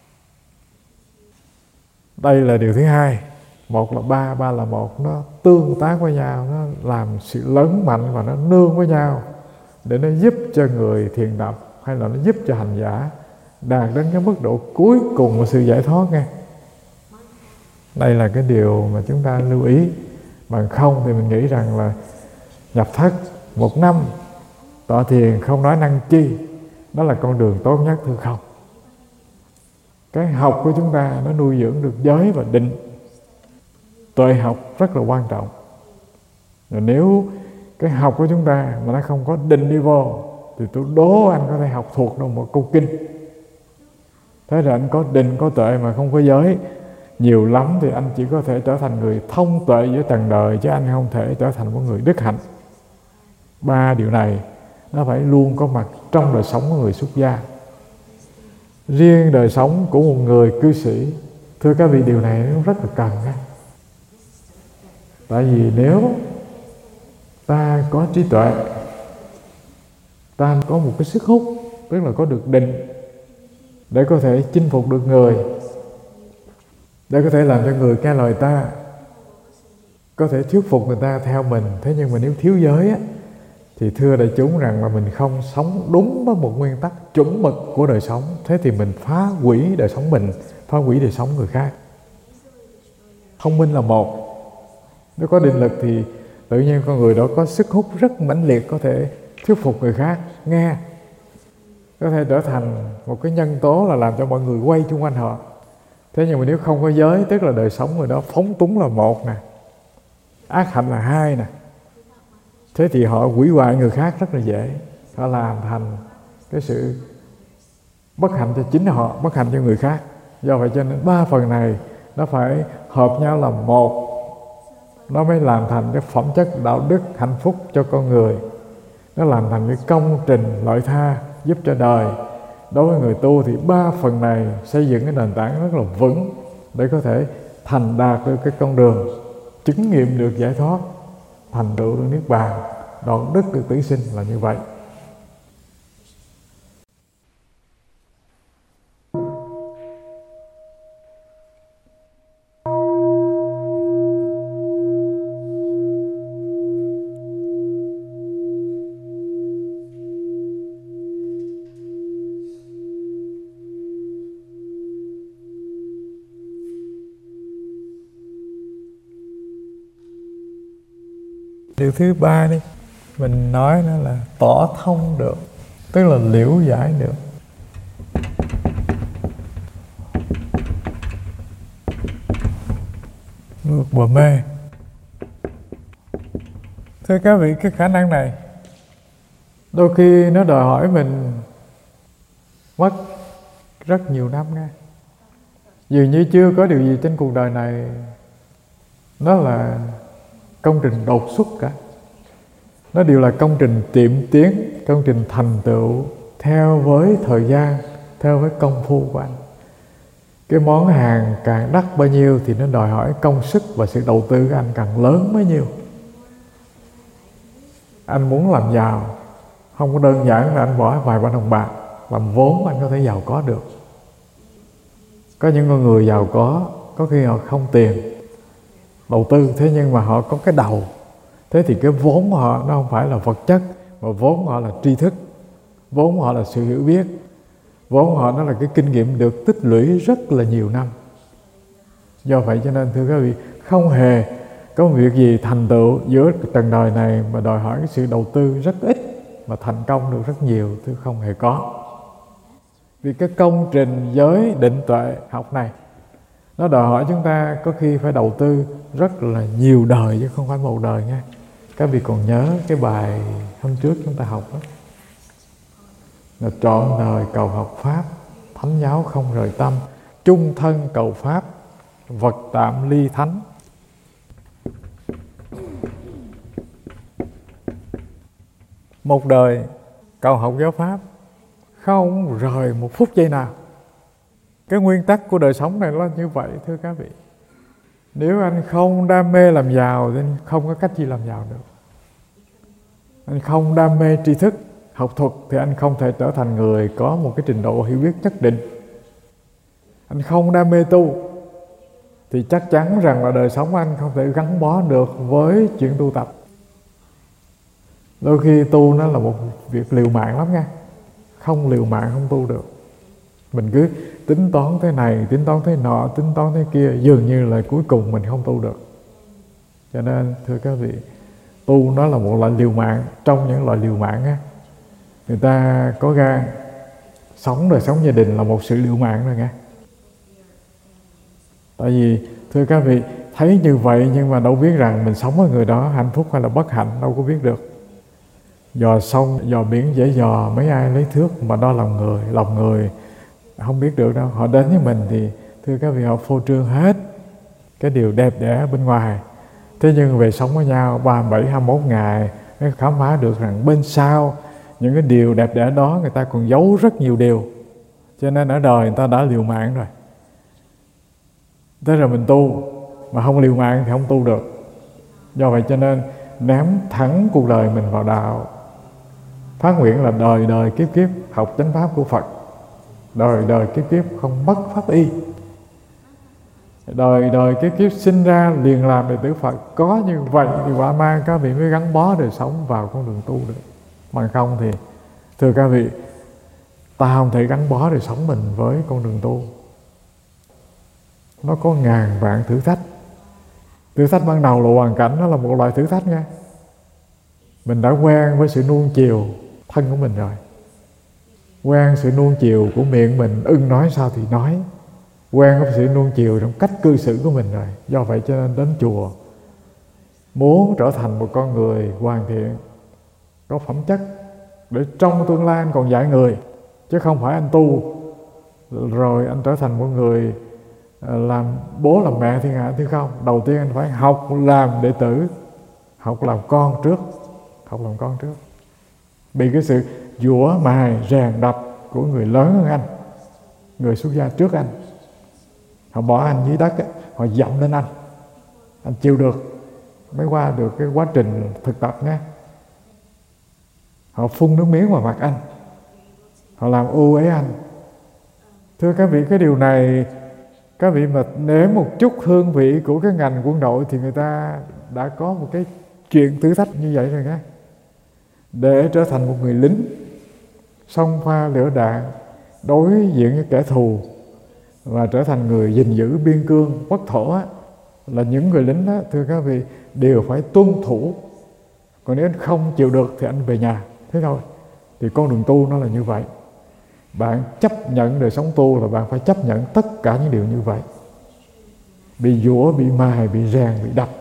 Speaker 1: Đây là điều thứ hai. Một là ba, ba là một, nó tương tác với nhau, nó làm sự lớn mạnh và nó nương với nhau để nó giúp cho người thiền tập hay là nó giúp cho hành giả đạt đến cái mức độ cuối cùng của sự giải thoát nghe. Đây là cái điều mà chúng ta lưu ý. Bằng không thì mình nghĩ rằng là nhập thất 1 năm tọa thiền không nói năng chi, đó là con đường tốt nhất thưa không. Cái học của chúng ta nó nuôi dưỡng được giới và định. Tuệ học rất là quan trọng. Rồi nếu cái học của chúng ta mà nó không có định đi vô thì tôi đố anh có thể học thuộc được một câu kinh. Thế rồi anh có định, có tuệ mà không có giới nhiều lắm thì anh chỉ có thể trở thành người thông tuệ giữa trần đời, chứ anh không thể trở thành một người đức hạnh. 3 điều này nó phải luôn có mặt trong đời sống của người xuất gia. Riêng đời sống của một người cư sĩ, thưa các vị, điều này nó rất là cần. Tại vì nếu ta có trí tuệ, ta có một cái sức hút, tức là có được định để có thể chinh phục được người, để có thể làm cho người nghe lời ta, có thể thuyết phục người ta theo mình. Thế nhưng mà nếu thiếu giới á, thì thưa đại chúng rằng là mình không sống đúng với một nguyên tắc chuẩn mực của đời sống. Thế thì mình phá hủy đời sống mình, phá hủy đời sống người khác. Thông minh là một, nếu có định lực thì tự nhiên con người đó có sức hút rất mãnh liệt, có thể thuyết phục người khác nghe, có thể trở thành một cái nhân tố là làm cho mọi người quay chung quanh họ. Thế nhưng mà nếu không có giới, tức là đời sống người đó phóng túng là một nè, ác hạnh là hai nè, thế thì họ hủy hoại người khác rất là dễ. Họ làm thành cái sự bất hạnh cho chính họ, bất hạnh cho người khác. Do vậy cho nên 3 phần này nó phải hợp nhau là một, nó mới làm thành cái phẩm chất đạo đức hạnh phúc cho con người. Nó làm thành cái công trình lợi tha giúp cho đời. Đối với người tu thì 3 phần này xây dựng cái nền tảng rất là vững để có thể thành đạt được cái con đường, chứng nghiệm được giải thoát, thành tựu được niết bàn, đoạn đức được tử sinh, là như vậy. Điều thứ 3 đi, mình nói nó là tỏ thông được, tức là liễu giải được. Ngược và mê. Thưa các vị, cái khả năng này đôi khi nó đòi hỏi mình mất rất nhiều năm nghe. Dường như chưa có điều gì trên cuộc đời này nó là công trình đột xuất cả. Nó đều là công trình tiệm tiến, công trình thành tựu theo với thời gian, theo với công phu của anh. Cái món hàng càng đắt bao nhiêu thì nó đòi hỏi công sức và sự đầu tư của anh càng lớn bấy nhiêu. Anh muốn làm giàu không có đơn giản là anh bỏ vài ba đồng bạc làm vốn anh có thể giàu có được. Có những con người giàu có khi họ không tiền đầu tư, thế nhưng mà họ có cái đầu. Thế thì cái vốn của họ nó không phải là vật chất, mà vốn của họ là tri thức, vốn của họ là sự hiểu biết, vốn của họ nó là cái kinh nghiệm được tích lũy rất là nhiều năm. Do vậy cho nên thưa các vị, không hề có việc gì thành tựu giữa trần đời này mà đòi hỏi cái sự đầu tư rất ít mà thành công được rất nhiều, thưa không hề có. Vì cái công trình giới định tuệ học này nó đòi hỏi chúng ta có khi phải đầu tư rất là nhiều đời chứ không phải một đời nha. Các vị còn nhớ cái bài hôm trước chúng ta học đó, là trọn đời cầu học Pháp, thánh giáo không rời tâm, chung thân cầu Pháp, vật tạm ly thánh. Một đời cầu học giáo Pháp, không rời một phút giây nào. Cái nguyên tắc của đời sống này là như vậy thưa các vị. Nếu anh không đam mê làm giàu thì anh không có cách gì làm giàu được. Anh không đam mê tri thức, học thuật thì anh không thể trở thành người có một cái trình độ hiểu biết nhất định. Anh không đam mê tu thì chắc chắn rằng là đời sống anh không thể gắn bó được với chuyện tu tập. Đôi khi tu nó là một việc liều mạng lắm nha. Không liều mạng không tu được. Mình cứ tính toán thế này, tính toán thế nọ, tính toán thế kia, dường như là cuối cùng mình không tu được. Cho nên thưa các vị, tu nó là một loại liều mạng. Trong những loại liều mạng á, người ta có gan sống đời sống gia đình là một sự liều mạng rồi nghe. Tại vì thưa các vị, thấy như vậy nhưng mà đâu biết rằng mình sống với người đó hạnh phúc hay là bất hạnh, đâu có biết được. Dò sông, dò biển dễ dò, mấy ai lấy thước mà đo lòng người không biết được đâu. Họ đến với mình thì Thưa các vị, họ phô trương hết cái điều đẹp đẽ bên ngoài. Thế nhưng về sống với nhau 37, 21 ngày mới khám phá được rằng bên sau những cái điều đẹp đẽ đó người ta còn giấu rất nhiều điều. Cho nên ở đời người ta đã liều mạng rồi. Thế rồi mình tu mà không liều mạng thì không tu được. Do vậy cho nên ném thẳng cuộc đời mình vào đạo. Phát nguyện là đời đời kiếp kiếp học chánh pháp của Phật, đời đời kiếp kiếp không mất pháp y, đời đời kiếp kiếp sinh ra liền làm đệ tử Phật. Có như vậy thì quả mang các vị mới gắn bó đời sống vào con đường tu được. Bằng không thì thưa các vị, ta không thể gắn bó đời sống mình với con đường tu. Nó có ngàn vạn thử thách. Thử thách ban đầu là hoàn cảnh, nó là một loại thử thách nha. Mình đã quen với sự nuông chiều thân của mình rồi, quen sự nuông chiều của miệng mình, ưng nói sao thì nói, quen với sự nuông chiều trong cách cư xử của mình rồi. Do vậy cho nên đến chùa muốn trở thành một con người hoàn thiện, có phẩm chất, để trong tương lai anh còn dạy người. Chứ không phải anh tu rồi anh trở thành một người làm bố làm mẹ thiên hạ. Thì không, đầu tiên anh phải học làm đệ tử, học làm con trước, học làm con trước. Bị cái sự giũa mài rèn đập của người lớn hơn anh, người xuất gia trước anh, họ bỏ anh dưới đất, họ dậm lên anh chịu được mới qua được cái quá trình thực tập nha. Họ phun nước miếng vào mặt anh, họ làm ưu ế anh. Thưa các vị, cái điều này các vị mà nếm một chút hương vị của cái ngành quân đội thì người ta đã có một cái chuyện thử thách như vậy rồi nha. Để trở thành một người lính xông pha lửa đạn, đối diện với kẻ thù và trở thành người gìn giữ biên cương quốc thổ á, là những người lính đó, thưa các vị, đều phải tuân thủ. Còn nếu anh không chịu được thì anh về nhà, thế thôi. Thì con đường tu nó là như vậy. Bạn chấp nhận đời sống tu là bạn phải chấp nhận tất cả những điều như vậy. Bị giũa, bị mài, bị rèn, bị đập,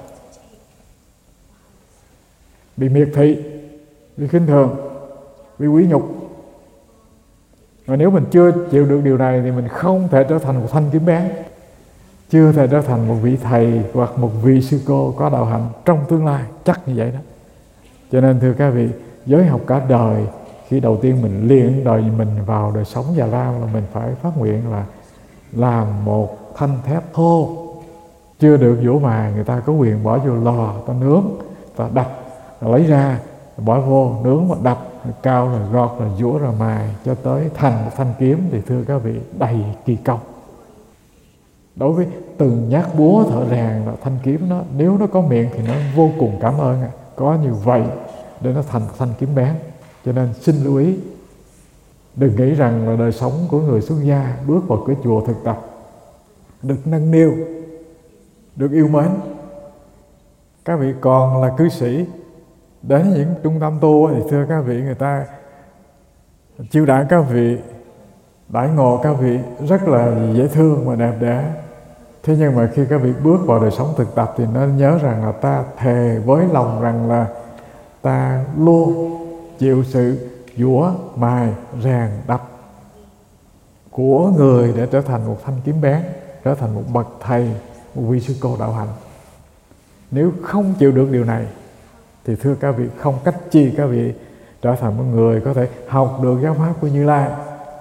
Speaker 1: bị miệt thị, bị khinh thường, bị quý nhục. Và nếu mình chưa chịu được điều này thì mình không thể trở thành một thanh kiếm bén, chưa thể trở thành một vị thầy hoặc một vị sư cô có đạo hạnh trong tương lai, chắc như vậy đó. Cho nên thưa các vị, giới học cả đời, khi đầu tiên mình luyện đời mình vào đời sống già lam là mình phải phát nguyện là làm một thanh thép thô, chưa được giũa mài. Người ta có quyền bỏ vô lò, ta nướng, ta đập, ta lấy ra, bỏ vô nướng và đập, cao rồi gọt rồi giũa rồi mài cho tới thành một thanh kiếm. Thì thưa các vị, đầy kỳ công. Đối với từng nhát búa thợ rèn là thanh kiếm nó, nếu nó có miệng thì nó vô cùng cảm ơn. Có như vậy để nó thành thanh kiếm bén. Cho nên xin lưu ý, đừng nghĩ rằng là đời sống của người xuất gia bước vào cái chùa thực tập được nâng niu, được yêu mến. Các vị còn là cư sĩ đến những trung tâm tu thì thưa các vị, người ta chiêu đãi các vị, đãi ngộ các vị rất là dễ thương và đẹp đẽ. Thế nhưng mà khi các vị bước vào đời sống thực tập thì nên nhớ rằng là ta thề với lòng rằng là ta luôn chịu sự giũa mài rèn đập của người để trở thành một thanh kiếm bén, trở thành một bậc thầy, một vị sư cô đạo hạnh. Nếu không chịu được điều này thì thưa các vị, không cách chi các vị trở thành một người có thể học được giáo pháp của Như Lai,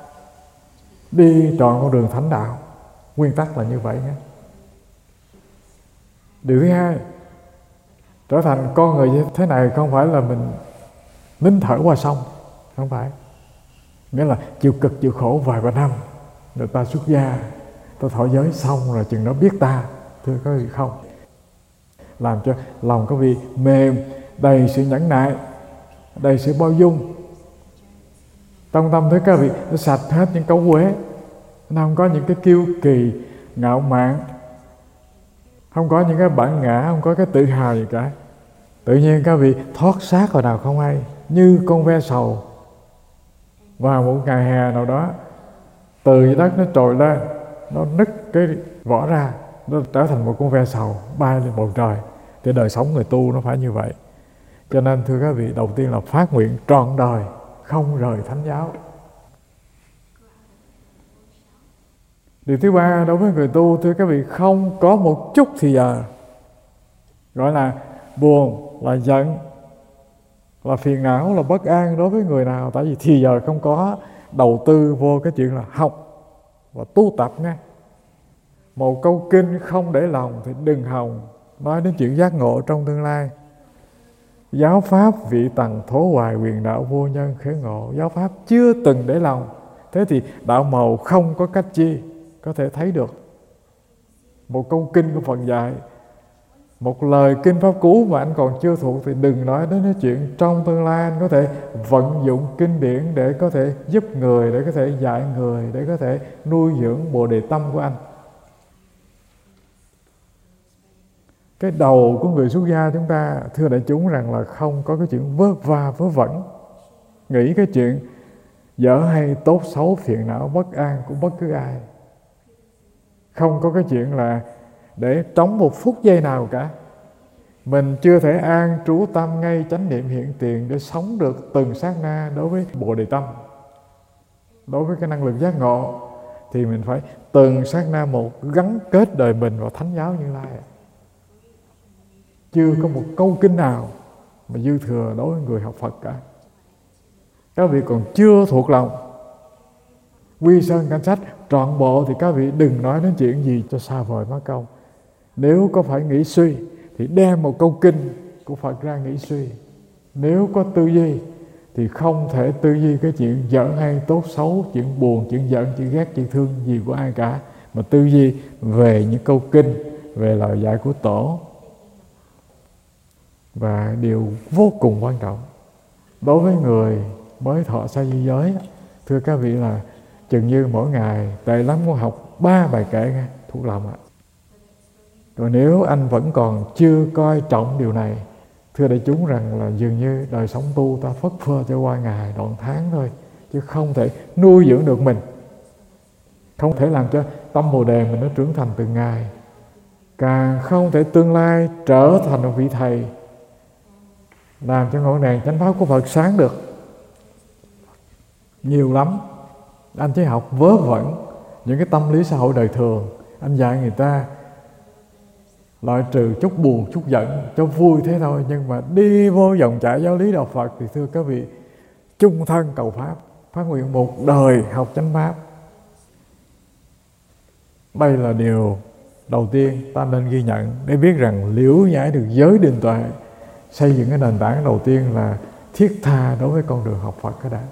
Speaker 1: đi trọn con đường thánh đạo. Nguyên tắc là như vậy nhé. Điều thứ hai, trở thành con người như thế này không phải là mình nín thở qua sông, không phải. Nghĩa là chịu cực chịu khổ vài ba năm rồi ta xuất gia, ta thọ giới xong rồi chừng đó biết ta. Thưa các vị, không. Làm cho lòng các vị mềm, đầy sự nhẫn nại, đầy sự bao dung. Trong tâm thức các vị nó sạch hết những cấu uế, nó không có những cái kiêu kỳ, ngạo mạn, không có những cái bản ngã, không có cái tự hào gì cả. Tự nhiên các vị thoát xác hồi nào không hay, như con ve sầu. Vào một ngày hè nào đó, từ dưới đất nó trồi lên, nó nứt cái vỏ ra, nó trở thành một con ve sầu bay lên bầu trời. Thì đời sống người tu nó phải như vậy. Cho nên thưa các vị, đầu tiên là phát nguyện trọn đời không rời thánh giáo. Điều thứ ba đối với người tu, thưa các vị, không có một chút thì giờ. Gọi là buồn, là giận, là phiền não, là bất an đối với người nào. Tại vì thì giờ không có đầu tư vô cái chuyện là học và tu tập nghe. Một câu kinh không để lòng thì đừng hòng nói đến chuyện giác ngộ trong tương lai. Giáo pháp vị tầng thố hoài, quyền đạo vô nhân khế ngộ. Giáo pháp chưa từng để lòng. Thế thì đạo màu không có cách chi có thể thấy được. Một câu kinh của Phật dạy, một lời kinh pháp cú mà anh còn chưa thuộc thì đừng nói đến cái chuyện trong tương lai anh có thể vận dụng kinh điển để có thể giúp người, để có thể dạy người, để có thể nuôi dưỡng Bồ Đề tâm của anh. Cái đầu của người xuất gia chúng ta, thưa đại chúng, rằng là không có cái chuyện vớ va vớ vẩn, nghĩ cái chuyện dở hay tốt xấu, phiền não bất an của bất cứ ai. Không có cái chuyện là để trống một phút giây nào cả. Mình chưa thể an trú tâm ngay chánh niệm hiện tiền để sống được từng sát na đối với Bồ Đề tâm, đối với cái năng lực giác ngộ, thì mình phải từng sát na một gắn kết đời mình vào Thánh giáo Như Lai. Chưa có một câu kinh nào mà dư thừa đối với người học Phật cả. Các vị còn chưa thuộc lòng quy sơn cảnh sách trọn bộ thì các vị đừng nói đến chuyện gì cho xa vời mất công. Nếu có phải nghĩ suy thì đem một câu kinh của Phật ra nghĩ suy. Nếu có tư duy thì không thể tư duy cái chuyện giỡn hay tốt xấu, chuyện buồn, chuyện giận, chuyện ghét, chuyện thương gì của ai cả, mà tư duy về những câu kinh, về lời dạy của Tổ. Và điều vô cùng quan trọng đối với người mới thọ sa di giới, thưa các vị, là chừng như mỗi ngày tệ lắm có học 3 bài kệ nghe, thuộc lòng ạ. Rồi nếu anh vẫn còn chưa coi trọng điều này, thưa đại chúng, rằng là dường như đời sống tu ta phất phơ cho qua ngày đoạn tháng thôi, chứ không thể nuôi dưỡng được mình, không thể làm cho tâm Bồ Đề mình nó trưởng thành từng ngày, càng không thể tương lai trở thành một vị thầy làm cho ngọn đèn chánh pháp của Phật sáng được. Nhiều lắm anh chỉ học vớ vẩn những cái tâm lý xã hội đời thường, anh dạy người ta loại trừ chút buồn chút giận cho vui thế thôi, nhưng mà đi vô dòng chảy giáo lý đạo Phật thì thưa các vị, chung thân cầu pháp, phát nguyện một đời học chánh pháp. Đây là điều đầu tiên ta nên ghi nhận để biết rằng liễu nhãi được giới định tuệ, xây dựng cái nền tảng đầu tiên là thiết tha đối với con đường học Phật cái đã.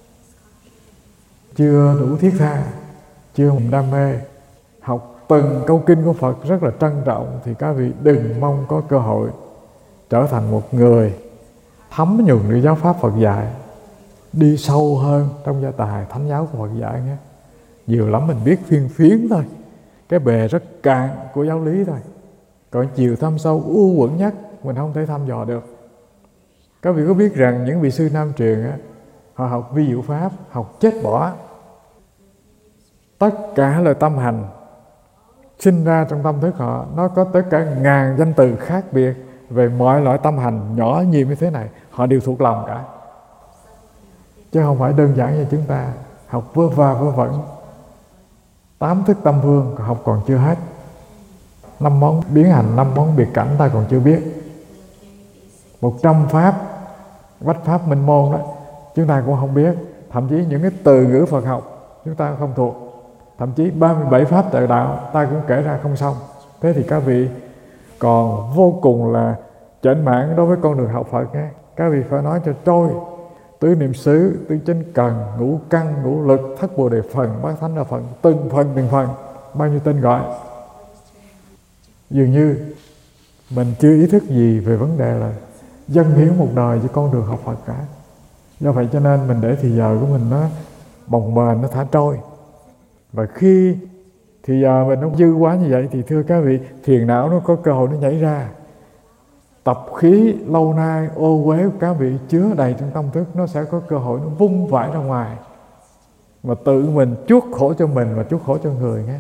Speaker 1: Chưa đủ thiết tha, chưa đam mê, học từng câu kinh của Phật rất là trân trọng, thì các vị đừng mong có cơ hội trở thành một người thấm nhuần được giáo pháp Phật dạy, đi sâu hơn trong gia tài thánh giáo của Phật dạy nhé. Nhiều lắm mình biết phiên phiến thôi, cái bề rất cạn của giáo lý thôi, còn chiều thâm sâu u uẩn nhất mình không thể thăm dò được. Các vị có biết rằng những vị sư Nam truyền á, họ học vi diệu pháp, học chết bỏ. Tất cả lời tâm hành sinh ra trong tâm thức họ, nó có tất cả ngàn danh từ khác biệt về mọi loại tâm hành nhỏ nhiều như thế này, họ đều thuộc lòng cả, chứ không phải đơn giản như chúng ta học vớ va vớ vẩn. 8 thức tâm vương học còn chưa hết, 5 món biến hành, 5 món biệt cảnh ta còn chưa biết, 100 pháp bách pháp minh môn đó chúng ta cũng không biết. Thậm chí những cái từ ngữ Phật học chúng ta không thuộc, thậm chí 37 pháp tự đạo ta cũng kể ra không xong. Thế thì các vị còn vô cùng là chểnh mãn đối với con đường học Phật nghe. Các vị phải nói cho trôi tứ niệm xứ, tứ chánh cần, ngũ căn, ngũ lực, thất bồ đề phần, bát thánh đạo phần, từng phần bao nhiêu tên gọi. Dường như mình chưa ý thức gì về vấn đề là dâng hiến một đời cho con đường học Phật cả. Do vậy cho nên mình để thì giờ của mình nó bồng bềnh, nó thả trôi. Và khi thì giờ mình nó dư quá như vậy thì thưa các vị, phiền não nó có cơ hội nó nhảy ra. Tập khí lâu nay ô uế của các vị chứa đầy trong tâm thức, nó sẽ có cơ hội nó vung vãi ra ngoài và tự mình chuốc khổ cho mình và chuốc khổ cho người nghe.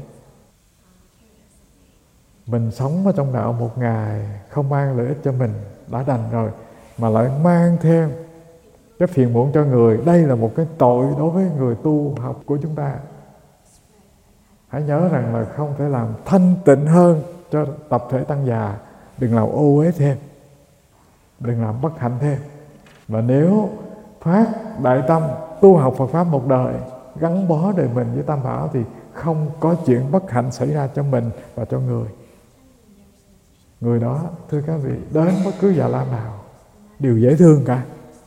Speaker 1: Mình sống ở trong đạo một ngày không mang lợi ích cho mình đã đành rồi, mà lại mang thêm cái phiền muộn cho người. Đây là một cái tội đối với người tu học của chúng ta. Hãy nhớ rằng là không thể làm thanh tịnh hơn cho tập thể tăng già. Đừng làm ô uế thêm, đừng làm bất hạnh thêm. Và nếu phát đại tâm tu học Phật Pháp một đời, gắn bó đời mình với Tam Bảo, thì không có chuyện bất hạnh xảy ra cho mình và cho người đó, thưa các vị, đến bất cứ Già Lam nào đều dễ thương cả.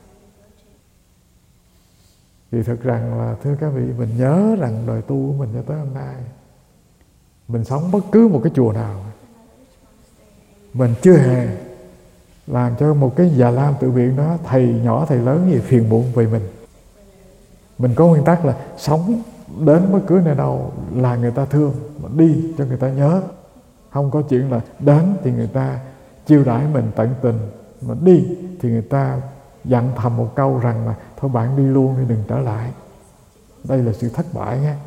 Speaker 1: Vì thực rằng là, thưa các vị, mình nhớ rằng đời tu của mình cho tới hôm nay, mình sống bất cứ một cái chùa nào, mình chưa hề làm cho một cái Già Lam tự viện đó, thầy nhỏ thầy lớn gì phiền muộn vì mình. Mình có nguyên tắc là sống đến bất cứ nơi đâu là người ta thương, mà đi cho người ta nhớ. Không có chuyện là đến thì người ta chiêu đãi mình tận tình, mà đi thì người ta dặn thầm một câu rằng là thôi bạn đi luôn đi, đừng trở lại. Đây là sự thất bại nha.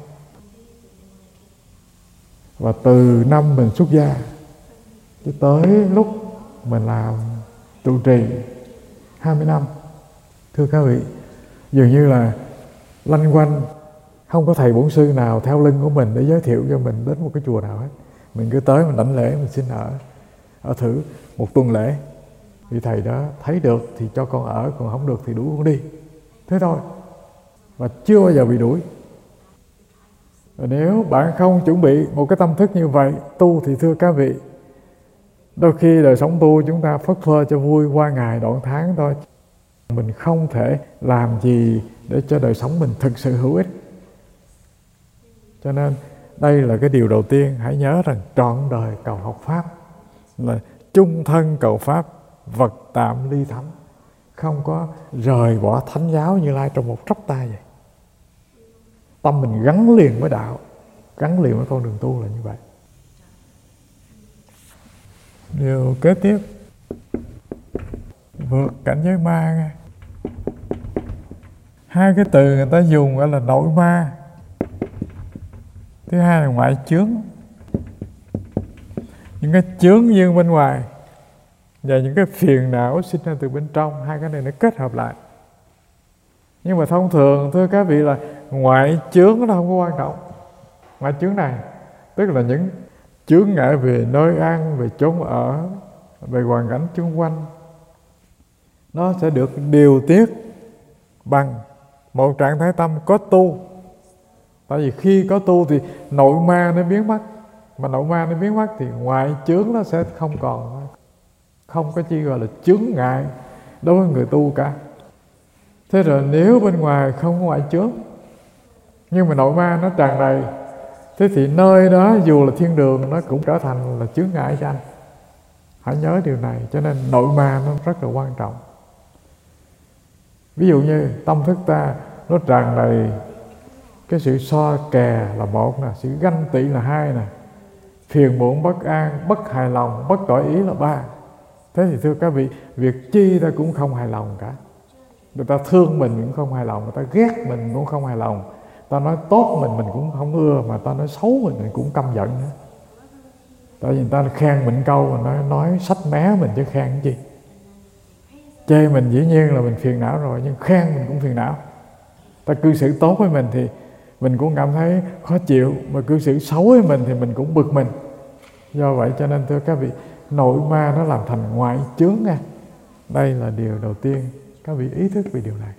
Speaker 1: Và từ năm mình xuất gia cho tới lúc mình làm trụ trì 20 năm, thưa các vị, dường như là lanh quanh không có thầy bổn sư nào theo lưng của mình để giới thiệu cho mình đến một cái chùa nào hết. Mình cứ tới mình đảnh lễ, mình xin ở thử một tuần lễ. Vị thầy đó thấy được thì cho con ở, còn không được thì đuổi con đi. Thế thôi. Và chưa bao giờ bị đuổi. Và nếu bạn không chuẩn bị một cái tâm thức như vậy tu, thì thưa các vị, đôi khi đời sống tu chúng ta phất phơ cho vui qua ngày đoạn tháng thôi. Mình không thể làm gì để cho đời sống mình thực sự hữu ích. Cho nên đây là cái điều đầu tiên, hãy nhớ rằng trọn đời cầu học Pháp, là chung thân cầu Pháp, vật tạm ly thánh. Không có rời bỏ thánh giáo Như Lai trong một chốc tay vậy. Tâm mình gắn liền với đạo, gắn liền với con đường tu là như vậy. Điều kế tiếp, vượt cảnh giới ma nghe. Hai cái từ người ta dùng gọi là nội ma, thứ hai là ngoại chướng. Những cái chướng dương bên ngoài và những cái phiền não sinh ra từ bên trong, hai cái này nó kết hợp lại. Nhưng mà thông thường, thưa các vị, là ngoại chướng nó không có quan trọng. Ngoại chướng này tức là những chướng ngại về nơi ăn, về chốn ở, về hoàn cảnh xung quanh, nó sẽ được điều tiết bằng một trạng thái tâm có tu. Tại vì khi có tu thì nội ma nó biến mất. Mà nội ma nó biến mất thì ngoại chướng nó sẽ không còn. Không có chi gọi là chướng ngại đối với người tu cả. Thế rồi nếu bên ngoài không có ngoại chướng, nhưng mà nội ma nó tràn đầy, thế thì nơi đó dù là thiên đường nó cũng trở thành là chướng ngại cho anh. Hãy nhớ điều này. Cho nên nội ma nó rất là quan trọng. Ví dụ như tâm thức ta nó tràn đầy cái sự so kè là một nè, sự ganh tị là hai nè, phiền muộn, bất an, bất hài lòng, bất cõi ý là ba. Thế thì thưa các vị, việc chi ta cũng không hài lòng cả. Người ta thương mình cũng không hài lòng, người ta ghét mình cũng không hài lòng, ta nói tốt mình cũng không ưa, mà ta nói xấu mình cũng căm giận nữa. Tại vì người ta khen mình câu mà nói sách mé mình chứ khen cái gì. Chê mình dĩ nhiên là mình phiền não rồi, nhưng khen mình cũng phiền não. Ta cư xử tốt với mình thì mình cũng cảm thấy khó chịu, mà cư xử xấu với mình thì mình cũng bực mình. Do vậy cho nên thưa các vị, nội ma nó làm thành ngoại chướng nha. Đây là điều đầu tiên, các vị ý thức về điều này.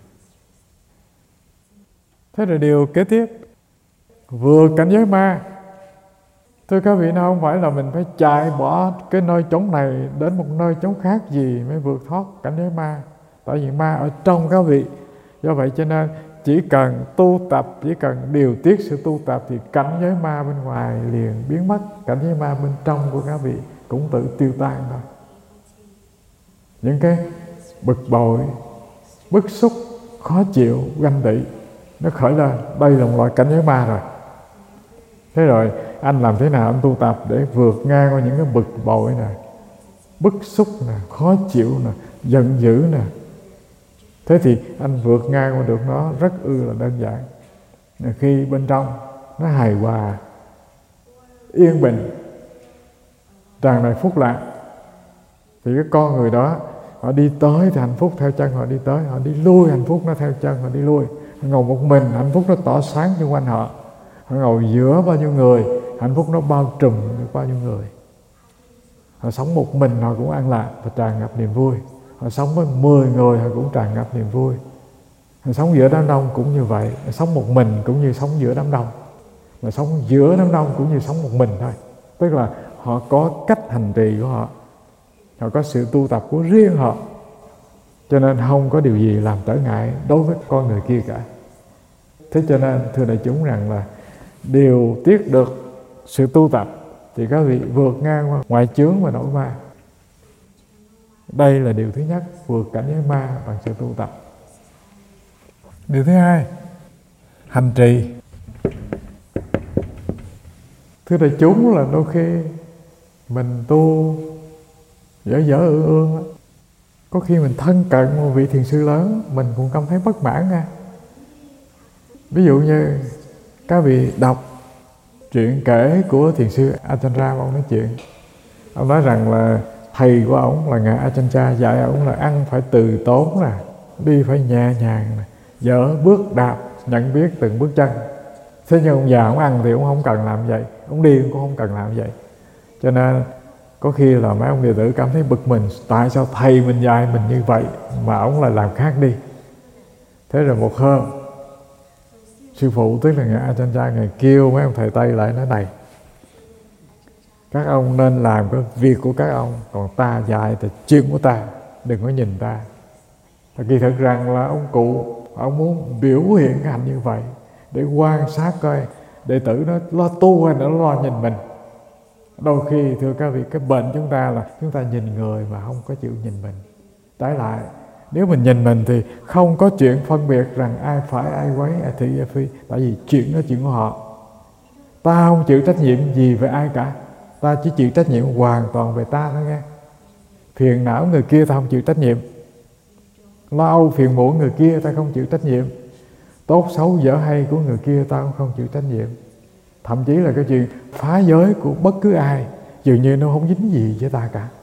Speaker 1: Thế rồi điều kế tiếp, vượt cảnh giới ma. Thưa các vị, nó không phải là mình phải chạy bỏ cái nơi chốn này đến một nơi chốn khác gì mới vượt thoát cảnh giới ma. Tại vì ma ở trong các vị. Do vậy cho nên chỉ cần tu tập, chỉ cần điều tiết sự tu tập thì cảnh giới ma bên ngoài liền biến mất. Cảnh giới ma bên trong của các vị cũng tự tiêu tan thôi. Những cái bực bội, bức xúc, khó chịu, ganh tị nó khởi lên, đây là một loại cảnh giới ma rồi. Thế rồi anh làm thế nào anh tu tập để vượt ngang qua những cái bực bội nè, bức xúc nè, khó chịu nè, giận dữ nè. Thế thì anh vượt ngang qua được nó rất là đơn giản. Khi bên trong nó hài hòa, yên bình, tràn đầy phúc lạc, thì cái con người đó họ đi tới thì hạnh phúc theo chân họ đi tới, họ đi lui hạnh phúc nó theo chân họ đi lui. Ngồi một mình hạnh phúc nó tỏ sáng xung quanh họ. họ ngồi giữa bao nhiêu người, hạnh phúc nó bao trùm được bao nhiêu người. Họ sống một mình họ cũng an lạc và tràn ngập niềm vui. Họ sống với 10 người họ cũng tràn ngập niềm vui. Họ sống giữa đám đông cũng như vậy. Họ sống một mình cũng như sống giữa đám đông. Mà sống giữa đám đông cũng như sống một mình thôi. Tức là họ có cách hành trì của họ, họ có sự tu tập của riêng họ, cho nên không có điều gì làm trở ngại đối với con người kia cả. Thế cho nên thưa đại chúng rằng là điều tiết được sự tu tập thì các vị vượt ngang qua ngoại chướng và nội ma. Đây là điều thứ nhất, vượt cảnh giới ma bằng sự tu tập. Điều thứ hai, hành trì. Thưa đại chúng là đôi khi mình tu dở dở ương ương, có khi mình thân cận một vị thiền sư lớn mình cũng cảm thấy bất mãn nha. Ví dụ như các vị đọc chuyện kể của thiền sư Ajahn Brahm, ông nói chuyện. Ông nói rằng là thầy của ông là ngài Ajahn Chah dạy ông là ăn phải từ tốn nè, đi phải nhẹ nhàng nè, dở bước đạp, nhận biết từng bước chân. Thế nhưng ông già ông ăn thì ông không cần làm vậy, ông đi cũng không cần làm vậy. Cho nên có khi là mấy ông đệ tử cảm thấy bực mình, tại sao thầy mình dạy mình như vậy mà ông lại làm khác đi. Thế rồi một hôm sư phụ tức là ngài Ajahn Chah ngài kêu mấy ông thầy Tây lại nói này: các ông nên làm cái việc của các ông, còn ta dạy thì chuyện của ta, đừng có nhìn ta. Kỳ thực rằng là ông cụ ông muốn biểu hiện cái hành như vậy để quan sát coi đệ tử nó lo tu hay nó lo nhìn mình. Đôi khi thưa các vị, cái bệnh chúng ta là chúng ta nhìn người mà không có chịu nhìn mình. Trái lại, nếu mình nhìn mình thì không có chuyện phân biệt rằng ai phải ai quấy, ai thị ai phi. Tại vì chuyện đó chuyện của họ. Ta không chịu trách nhiệm gì về ai cả, ta chỉ chịu trách nhiệm hoàn toàn về ta thôi nghe. Phiền não người kia ta không chịu trách nhiệm, lo âu phiền muộn người kia ta không chịu trách nhiệm, tốt xấu dở hay của người kia ta cũng không chịu trách nhiệm. Thậm chí là cái chuyện phá giới của bất cứ ai dường như nó không dính gì với ta cả.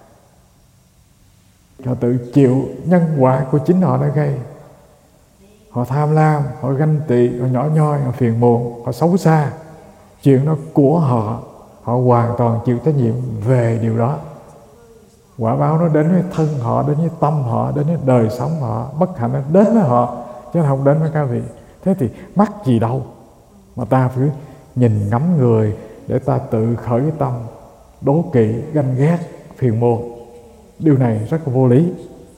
Speaker 1: Họ tự chịu nhân quả của chính họ đã gây. Họ tham lam, họ ganh tị, họ nhỏ nhoi, họ phiền muộn, họ xấu xa, chuyện đó của họ, họ hoàn toàn chịu trách nhiệm về điều đó. Quả báo nó đến với thân họ, đến với tâm họ, đến với đời sống họ, bất hạnh nó đến với họ chứ không đến với các vị. Thế thì mắc gì đâu mà ta phải nhìn ngắm người để ta tự khởi cái tâm đố kỵ, ganh ghét, phiền muộn. Điều này rất là vô lý.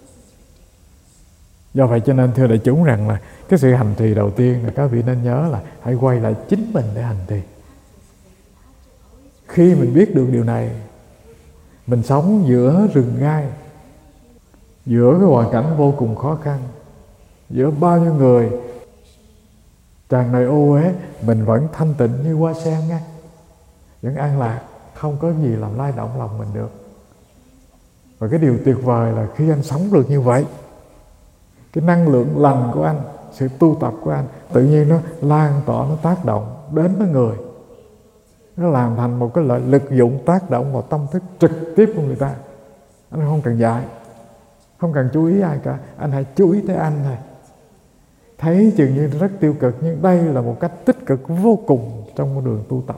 Speaker 1: Do vậy cho nên thưa đại chúng rằng là cái sự hành trì đầu tiên là các vị nên nhớ là hãy quay lại chính mình để hành trì. Khi mình biết được điều này, mình sống giữa rừng gai, giữa cái hoàn cảnh vô cùng khó khăn, giữa bao nhiêu người tràn đầy ô uế, mình vẫn thanh tịnh như hoa sen nha, vẫn an lạc, không có gì làm lay động lòng mình được. Và cái điều tuyệt vời là khi anh sống được như vậy, cái năng lượng lành của anh, sự tu tập của anh tự nhiên nó lan tỏa, nó tác động đến với người, nó làm thành một cái lợi lực dụng tác động vào tâm thức trực tiếp của người ta. Anh không cần dạy, không cần chú ý ai cả, anh hãy chú ý tới anh thôi. Thấy chừng như rất tiêu cực, nhưng đây là một cách tích cực vô cùng trong con đường tu tập.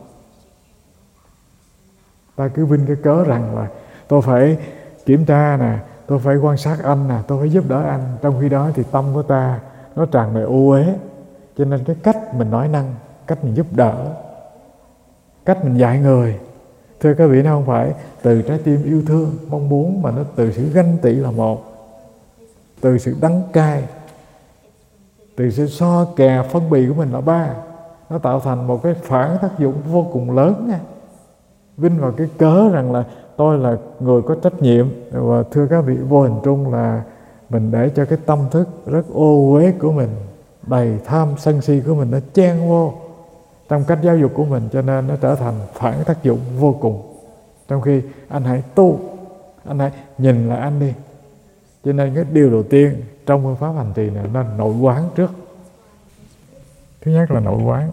Speaker 1: Ta cứ vinh cái cớ rằng là tôi phải kiểm tra nè, tôi phải quan sát anh nè, tôi phải giúp đỡ anh. Trong khi đó thì tâm của ta nó tràn đầy ô uế. Cho nên cái cách mình nói năng, cách mình giúp đỡ, cách mình dạy người, thưa các vị, nó không phải từ trái tim yêu thương, mong muốn, mà nó từ sự ganh tị là một, từ sự đắng cay, từ sự so kè phân bì của mình là ba. Nó tạo thành một cái phản tác dụng vô cùng lớn nha. Vinh vào cái cớ rằng là tôi là người có trách nhiệm. Và thưa các vị, vô hình trung là mình để cho cái tâm thức rất ô uế của mình, đầy tham sân si của mình, nó chen vô trong cách giáo dục của mình, cho nên nó trở thành phản tác dụng vô cùng. Trong khi anh hãy tu, anh hãy nhìn lại anh đi. Cho nên cái điều đầu tiên trong phương pháp hành trì này nên nội quán trước. Thứ nhất là nội quán.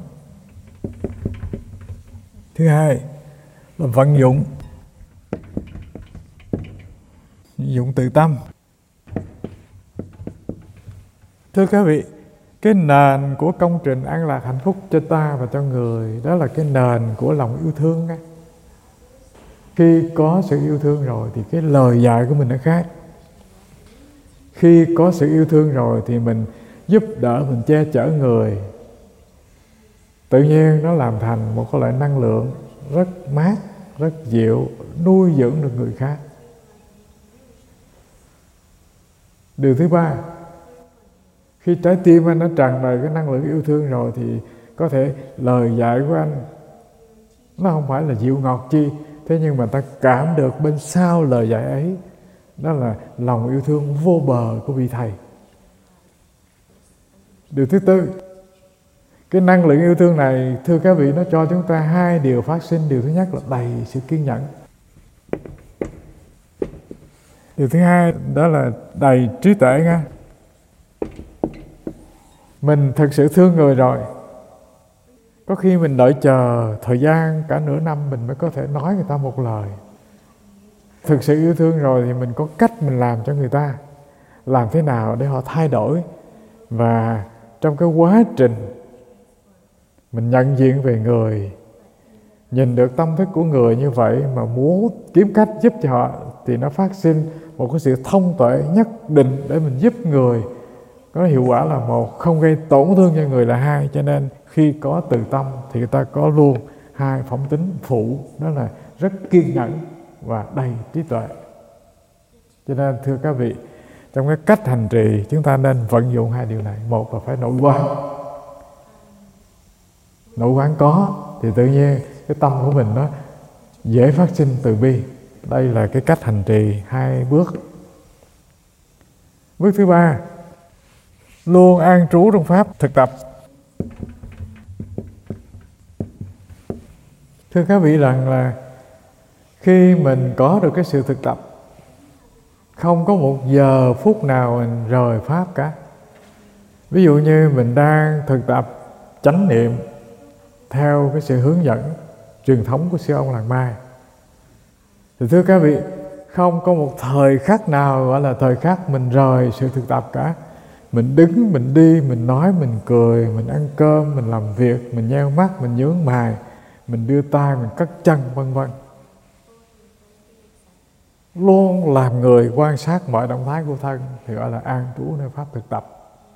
Speaker 1: Thứ hai là vận dụng từ tâm. Thưa các vị, Cái nền của công trình an lạc hạnh phúc cho ta và cho người, đó là cái nền của lòng yêu thương đó. Khi có sự yêu thương rồi thì cái lời dạy của mình nó khác. Khi có sự yêu thương rồi thì mình giúp đỡ, mình che chở người, tự nhiên nó làm thành một cái loại năng lượng rất mát, rất dịu, nuôi dưỡng được người khác. Điều thứ ba, khi trái tim anh nó tràn đầy cái năng lượng yêu thương rồi thì có thể lời dạy của anh nó không phải là dịu ngọt chi, thế nhưng mà ta cảm được bên sau lời dạy ấy, đó là lòng yêu thương vô bờ của vị thầy. Điều thứ tư, cái năng lượng yêu thương này, thưa các vị, nó cho chúng ta hai điều phát sinh. Điều thứ nhất là đầy sự kiên nhẫn. Điều thứ hai đó là đầy trí tuệ nha. Mình thực sự thương người rồi, có khi mình đợi chờ thời gian cả nửa năm mình mới có thể nói người ta một lời. Thực sự yêu thương rồi thì mình có cách mình làm cho người ta, làm thế nào để họ thay đổi. Và trong cái quá trình mình nhận diện về người, nhìn được tâm thức của người như vậy mà muốn kiếm cách giúp cho họ, thì nó phát sinh một cái sự thông tuệ nhất định để mình giúp người có hiệu quả là một, không gây tổn thương cho người là hai. Cho nên khi có từ tâm thì người ta có luôn hai phẩm tính phụ, đó là rất kiên nhẫn và đầy trí tuệ. Cho nên thưa các vị, trong cái cách hành trì chúng ta nên vận dụng hai điều này. Một là phải nội quán. Nội quán có thì tự nhiên cái tâm của mình nó dễ phát sinh từ bi. Đây là cái cách hành trì hai bước. Bước thứ ba, luôn an trú trong pháp thực tập. Thưa các vị rằng là khi mình có được cái sự thực tập, không có một giờ phút nào mình rời pháp cả. Ví dụ như mình đang thực tập chánh niệm theo cái sự hướng dẫn truyền thống của sư ông Làng Mai, thì thưa các vị, không có một thời khắc nào gọi là thời khắc mình rời sự thực tập cả. Mình đứng, mình đi, mình nói, mình cười, mình ăn cơm, mình làm việc, mình nheo mắt, mình nhướng mày, mình đưa tay, mình cất chân, vân vân. Luôn làm người quan sát mọi động thái của thân thì gọi là an trú nơi pháp thực tập.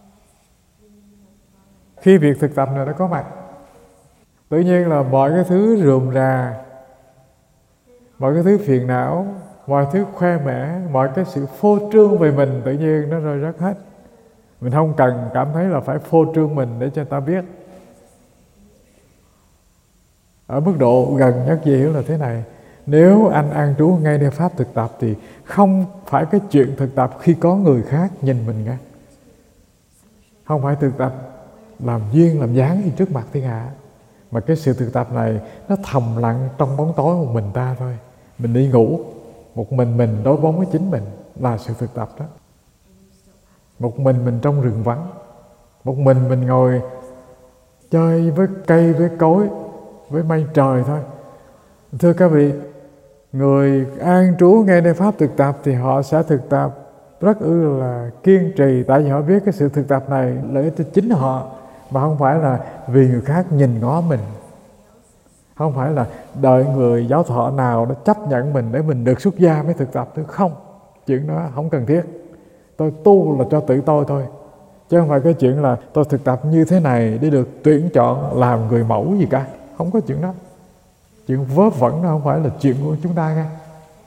Speaker 1: Khi việc thực tập này nó có mặt, tự nhiên là mọi cái thứ rườm rà, mọi cái thứ phiền não, mọi thứ khoe mẽ, mọi cái sự phô trương về mình tự nhiên nó rơi rớt hết. Mình không cần cảm thấy là phải phô trương mình để cho người ta biết. Ở mức độ gần nhất dễ hiểu là thế này: nếu anh an trú ngay nơi pháp thực tập thì không phải cái chuyện thực tập khi có người khác nhìn mình nghe. Không phải thực tập làm duyên làm dáng gì trước mặt thiên hạ, mà cái sự thực tập này nó thầm lặng trong bóng tối một mình ta thôi. Mình đi ngủ một mình đối bóng với chính mình là sự thực tập đó. Một mình trong rừng vắng, một mình ngồi chơi với cây, với cối, với mây trời thôi. Thưa các vị, người an trú ngay nơi pháp thực tập thì họ sẽ thực tập rất là kiên trì, tại vì họ biết cái sự thực tập này lợi ích cho chính họ, mà không phải là vì người khác nhìn ngó mình, không phải là đợi người giáo thọ nào nó chấp nhận mình để mình được xuất gia mới thực tập nữa. Không, chuyện đó không cần thiết. Tôi tu là cho tự tôi thôi, chứ không phải cái chuyện là tôi thực tập như thế này để được tuyển chọn làm người mẫu gì cả. Không có chuyện đó. Chuyện vớ vẩn nó không phải là chuyện của chúng ta nghe.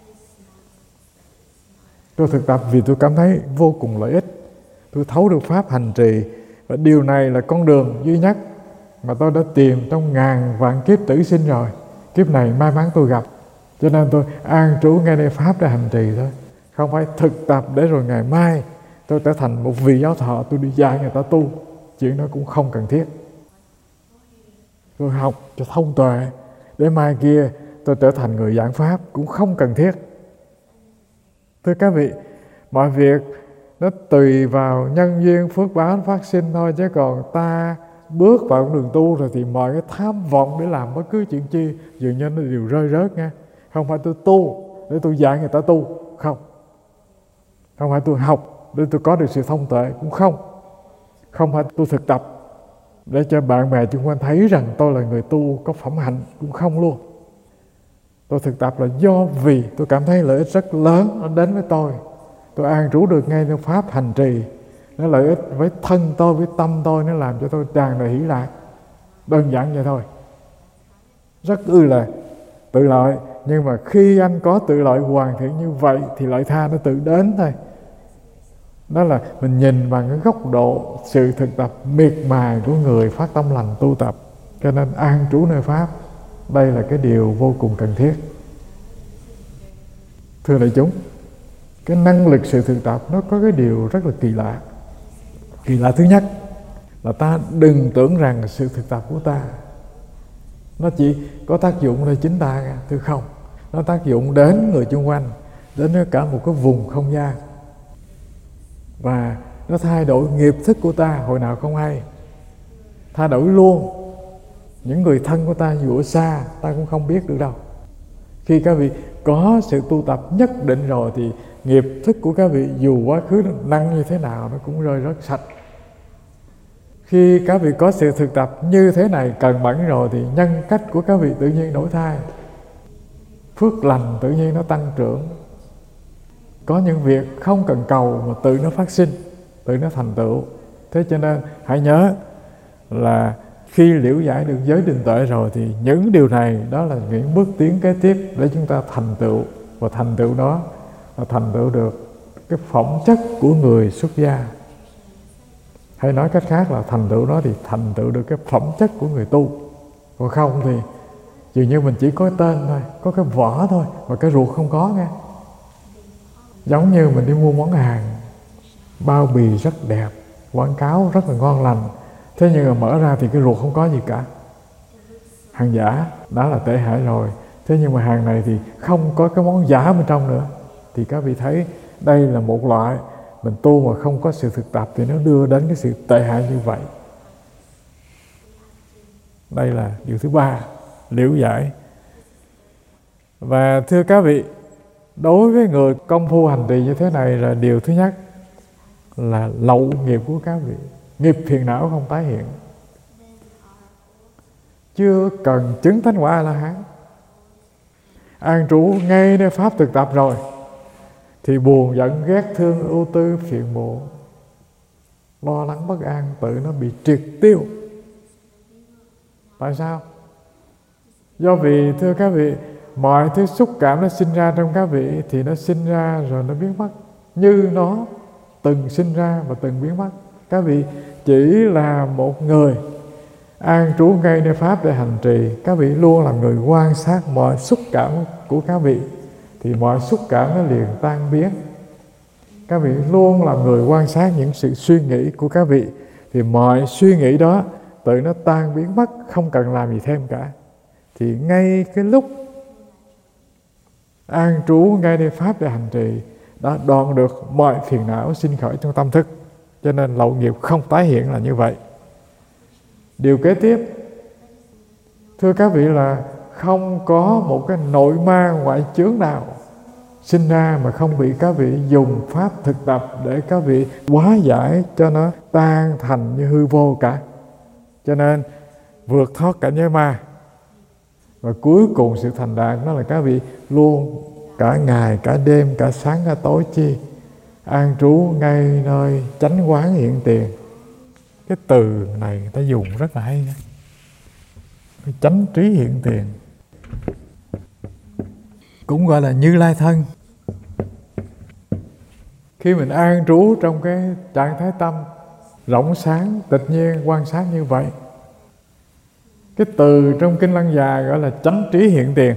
Speaker 1: Tôi thực tập vì tôi cảm thấy vô cùng lợi ích, tôi thấu được pháp hành trì, và điều này là con đường duy nhất mà tôi đã tìm trong ngàn vạn kiếp tử sinh rồi. Kiếp này may mắn tôi gặp, cho nên tôi an trú ngay nơi pháp để hành trì thôi. Không phải thực tập để rồi ngày mai tôi trở thành một vị giáo thọ, tôi đi dạy người ta tu. Chuyện đó cũng không cần thiết. Tôi học cho thông tuệ để mai kia tôi trở thành người giảng pháp cũng không cần thiết. Thưa các vị, mọi việc nó tùy vào nhân duyên phước báo phát sinh thôi, chứ còn ta bước vào con đường tu rồi thì mọi cái tham vọng để làm bất cứ chuyện chi dường như nó đều rơi rớt nha. Không phải tôi tu để tôi dạy người ta tu, không. Không phải tôi học để tôi có được sự thông tuệ, cũng không. Không phải tu thực tập để cho bạn bè xung quanh thấy rằng tôi là người tu có phẩm hạnh, cũng không luôn. Tôi thực tập là do vì tôi cảm thấy lợi ích rất lớn nó đến với tôi. Tôi an trú được ngay trong pháp hành trì, nó lợi ích với thân tôi, với tâm tôi, nó làm cho tôi tràn đầy hỷ lạc. Đơn giản vậy thôi. Rất là tự lợi. Nhưng mà khi anh có tự lợi hoàn thiện như vậy thì lợi tha nó tự đến thôi. Đó là mình nhìn bằng cái góc độ sự thực tập miệt mài của người phát tâm lành tu tập. Cho nên an trú nơi pháp, đây là cái điều vô cùng cần thiết. Thưa đại chúng, cái năng lực sự thực tập nó có cái điều rất là kỳ lạ. Kỳ lạ thứ nhất là ta đừng tưởng rằng sự thực tập của ta nó chỉ có tác dụng nơi chính ta. Thưa không, nó tác dụng đến người xung quanh, đến cả một cái vùng không gian. Và nó thay đổi nghiệp thức của ta hồi nào không hay. Thay đổi luôn những người thân của ta dù ở xa, ta cũng không biết được đâu. Khi các vị có sự tu tập nhất định rồi thì nghiệp thức của các vị dù quá khứ nặng như thế nào nó cũng rơi rất sạch. Khi các vị có sự thực tập như thế này cần mẫn rồi thì nhân cách của các vị tự nhiên đổi thay. Phước lành tự nhiên nó tăng trưởng. Có những việc không cần cầu mà tự nó phát sinh, tự nó thành tựu. Thế cho nên hãy nhớ là khi liễu giải được giới định tuệ rồi thì những điều này đó là những bước tiến kế tiếp để chúng ta thành tựu. Và thành tựu đó là thành tựu được cái phẩm chất của người xuất gia. Hay nói cách khác là thành tựu đó thì thành tựu được cái phẩm chất của người tu. Còn không thì dường như mình chỉ có tên thôi, có cái vỏ thôi, mà cái ruột không có nghe. Giống như mình đi mua món hàng, bao bì rất đẹp, quảng cáo rất là ngon lành, thế nhưng mà mở ra thì cái ruột không có gì cả. Hàng giả đã là tệ hại rồi, thế nhưng mà hàng này thì không có cái món giả bên trong nữa. Thì các vị thấy đây là một loại mình tu mà không có sự thực tập thì nó đưa đến cái sự tệ hại như vậy. Đây là điều thứ ba, liễu giải. Và thưa các vị, đối với người công phu hành trì như thế này là điều thứ nhất là lậu nghiệp của các vị. Nghiệp phiền não không tái hiện. Chưa cần chứng thánh quả A-la-hán, an trú ngay nơi pháp thực tập rồi thì buồn giận ghét thương ưu tư phiền muộn, lo lắng bất an tự nó bị triệt tiêu. Tại sao? Do vì thưa các vị, mọi thứ xúc cảm nó sinh ra trong các vị thì nó sinh ra rồi nó biến mất, như nó từng sinh ra và từng biến mất. Các vị chỉ là một người an trú ngay nơi pháp để hành trì, các vị luôn là người quan sát mọi xúc cảm của các vị thì mọi xúc cảm nó liền tan biến. Các vị luôn là người quan sát những sự suy nghĩ của các vị thì mọi suy nghĩ đó tự nó tan biến mất, không cần làm gì thêm cả. Thì ngay cái lúc an trú ngay nơi pháp để hành trì đã đoạn được mọi phiền não sinh khởi trong tâm thức. Cho nên lậu nghiệp không tái hiện là như vậy. Điều kế tiếp, thưa các vị, là không có một cái nội ma ngoại chướng nào sinh ra mà không bị các vị dùng pháp thực tập để các vị hóa giải cho nó tan thành như hư vô cả. Cho nên vượt thoát cảnh giới ma. Và cuối cùng sự thành đạt đó là các vị luôn cả ngày, cả đêm, cả sáng, cả tối chi an trú ngay nơi chánh quán hiện tiền. Cái từ này người ta dùng rất là hay. Chánh trí hiện tiền cũng gọi là Như Lai thân. Khi mình an trú trong cái trạng thái tâm rộng sáng, tịch nhiên, quan sát như vậy, cái từ trong Kinh Lăng Già gọi là chánh trí hiện tiền.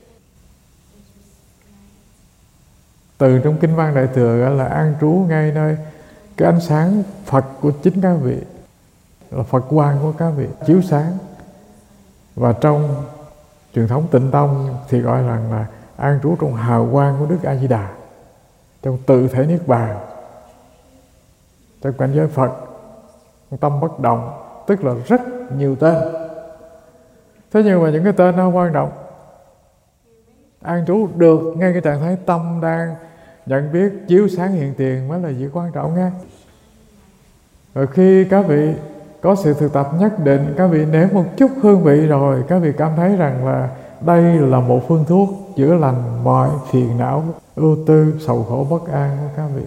Speaker 1: Từ trong Kinh Văn Đại Thừa gọi là an trú ngay nơi cái ánh sáng Phật của chính các vị, là Phật quang của các vị chiếu sáng. Và trong truyền thống Tịnh Tông thì gọi rằng là an trú trong hào quang của Đức A Di Đà, trong tự thể niết bàn, trong cảnh giới Phật, tâm bất động, tức là rất nhiều tên. Thế nhưng mà những cái tên nó quan trọng. An trú được ngay cái trạng thái tâm đang nhận biết chiếu sáng hiện tiền mới là việc quan trọng nha. Rồi khi các vị có sự thực tập nhất định, các vị nếm một chút hương vị rồi, các vị cảm thấy rằng là đây là một phương thuốc chữa lành mọi phiền não, ưu tư, sầu khổ, bất an của các vị.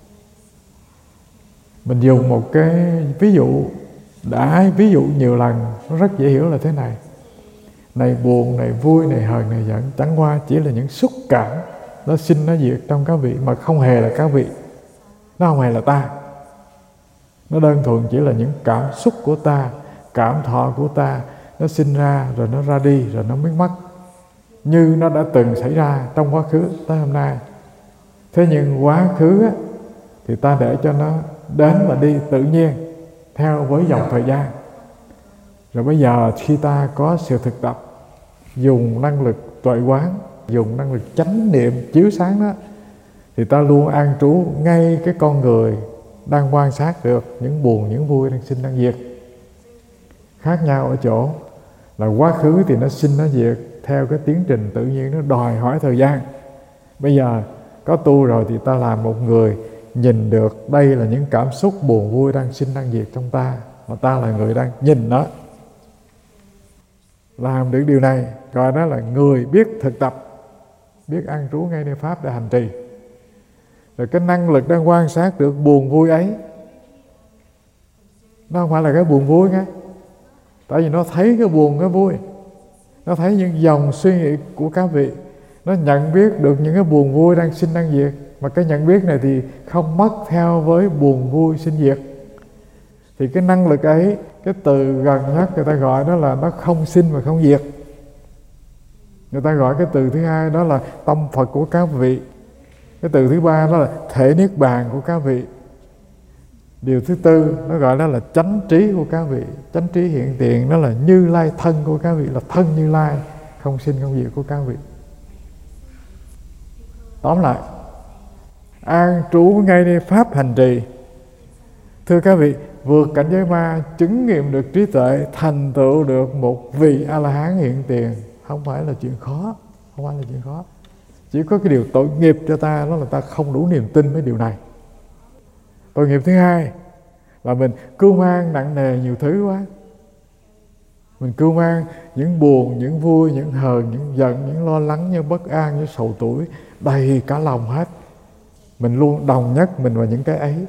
Speaker 1: Mình dùng một cái ví dụ, đã ví dụ nhiều lần, nó rất dễ hiểu là thế này. Này buồn, này vui, này hờn, này giận, chẳng qua chỉ là những xúc cảm nó sinh nó diệt trong các vị, mà không hề là các vị, nó không hề là ta. Nó đơn thuần chỉ là những cảm xúc của ta, cảm thọ của ta, nó sinh ra rồi nó ra đi rồi nó biến mất, như nó đã từng xảy ra trong quá khứ tới hôm nay. Thế nhưng quá khứ á, thì ta để cho nó đến và đi tự nhiên theo với dòng thời gian. Rồi bây giờ khi ta có sự thực tập, dùng năng lực tuệ quán, dùng năng lực chánh niệm chiếu sáng đó, thì ta luôn an trú ngay cái con người đang quan sát được những buồn, những vui đang sinh đang diệt. Khác nhau ở chỗ là quá khứ thì nó sinh nó diệt theo cái tiến trình tự nhiên, nó đòi hỏi thời gian. Bây giờ có tu rồi thì ta làm một người nhìn được đây là những cảm xúc buồn vui đang sinh đang diệt trong ta, mà ta là người đang nhìn nó. Làm được điều này gọi đó là người biết thực tập, biết an trú ngay nơi pháp để hành trì. Rồi cái năng lực đang quan sát được buồn vui ấy, nó không phải là cái buồn vui nghe, tại vì nó thấy cái buồn cái vui, nó thấy những dòng suy nghĩ của các vị, nó nhận biết được những cái buồn vui đang sinh đang diệt. Mà cái nhận biết này thì không mất theo với buồn vui sinh diệt. Thì cái năng lực ấy, cái từ gần nhất người ta gọi đó là nó không sinh và không diệt. Người ta gọi cái từ thứ hai đó là tâm Phật của các vị. Cái từ thứ ba đó là thể niết bàn của các vị. Điều thứ tư nó gọi đó là chánh trí của các vị. Chánh trí hiện tiền đó là Như Lai thân của các vị, là thân Như Lai, không sinh không diệt của các vị. Tóm lại, an trú ngay nơi pháp hành trì. Thưa các vị, vượt cảnh giới ma, chứng nghiệm được trí tuệ, thành tựu được một vị A-la-hán hiện tiền, không phải là chuyện khó, không phải là chuyện khó. Chỉ có cái điều tội nghiệp cho ta, đó là ta không đủ niềm tin với điều này. Tội nghiệp thứ hai là mình cưu mang nặng nề nhiều thứ quá. Mình cưu mang những buồn, những vui, những hờn, những giận, những lo lắng, những bất an, những sầu tuổi, đầy cả lòng hết. Mình luôn đồng nhất mình vào những cái ấy.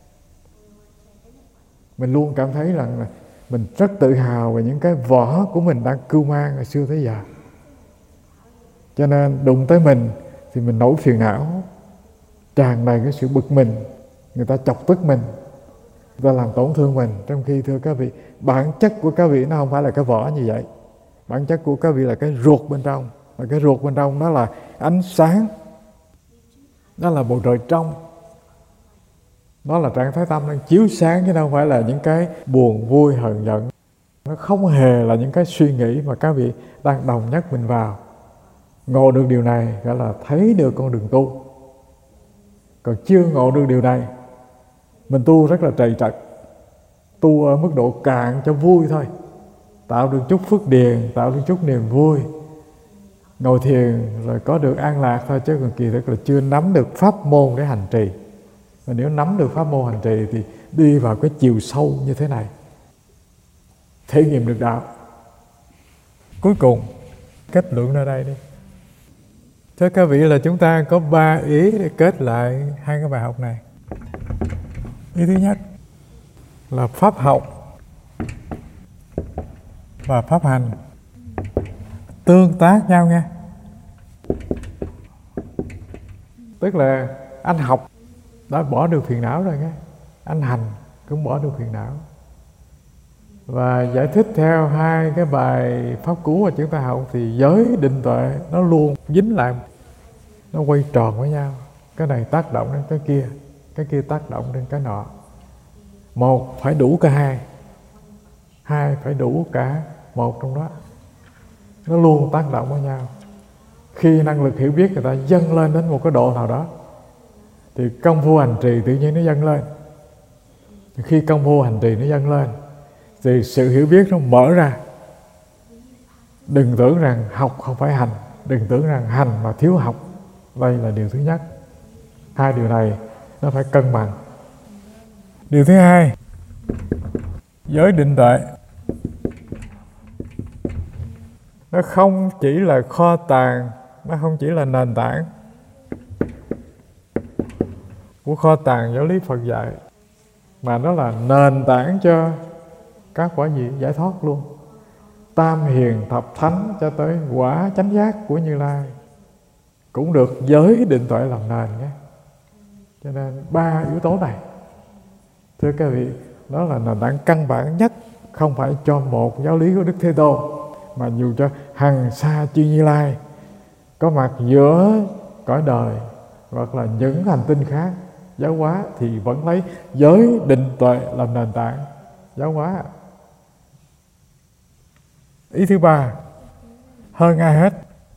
Speaker 1: Mình luôn cảm thấy rằng là mình rất tự hào về những cái vỏ của mình đang cưu mang hồi xưa tới giờ. Cho nên đụng tới mình thì mình nổi phiền não, tràn đầy cái sự bực mình, người ta chọc tức mình, người ta làm tổn thương mình. Trong khi thưa các vị, bản chất của các vị nó không phải là cái vỏ như vậy. Bản chất của các vị là cái ruột bên trong. Và cái ruột bên trong đó là ánh sáng, đó là bầu trời trong, đó là trạng thái tâm đang chiếu sáng, chứ không phải là những cái buồn vui hờn giận. Nó không hề là những cái suy nghĩ mà các vị đang đồng nhất mình vào. Ngộ được điều này gọi là thấy được con đường tu. Còn chưa ngộ được điều này, mình tu rất là trầy trật, tu ở mức độ cạn cho vui thôi, tạo được chút phước điền, tạo được chút niềm vui, ngồi thiền rồi có được an lạc thôi, chứ còn kỳ thực là chưa nắm được pháp môn để hành trì. Và nếu nắm được pháp môn hành trì thì đi vào cái chiều sâu như thế này, thể nghiệm được đạo. Cuối cùng kết luận ở đây đi. Thưa các vị, là chúng ta có 3 ý để kết lại hai cái bài học này. Ý thứ nhất là pháp học và pháp hành tương tác nhau nha. Tức là anh học đã bỏ được phiền não rồi nghe, anh hành cũng bỏ được phiền não. Và giải thích theo hai cái bài pháp cú mà chúng ta học thì giới định tuệ nó luôn dính lại, nó quay tròn với nhau. Cái này tác động đến cái kia tác động đến cái nọ. Một phải đủ cả hai, hai phải đủ cả một trong đó. Nó luôn tác động với nhau. Khi năng lực hiểu biết người ta dâng lên đến một cái độ nào đó thì công phu hành trì tự nhiên nó dâng lên. Khi công phu hành trì nó dâng lên thì sự hiểu biết nó mở ra. Đừng tưởng rằng học không phải hành, đừng tưởng rằng hành mà thiếu học. Đây là điều thứ nhất. Hai điều này nó phải cân bằng. Điều thứ hai Giới định tuệ nó không chỉ là kho tàng, nó không chỉ là nền tảng của kho tàng giáo lý Phật dạy, mà nó là nền tảng cho các quả vị giải thoát luôn. Tam hiền thập thánh cho tới quả chánh giác của Như Lai cũng được giới định tuệ làm nền nhé. Cho nên 3 yếu tố này, thưa các vị, đó là nền tảng căn bản nhất, không phải cho một giáo lý của Đức Thế Tôn, mà dù cho hằng sa chư Như Lai có mặt giữa cõi đời hoặc là những hành tinh khác giáo hóa, thì vẫn lấy giới định tuệ làm nền tảng giáo hóa. Ý thứ ba, hơn ai hết,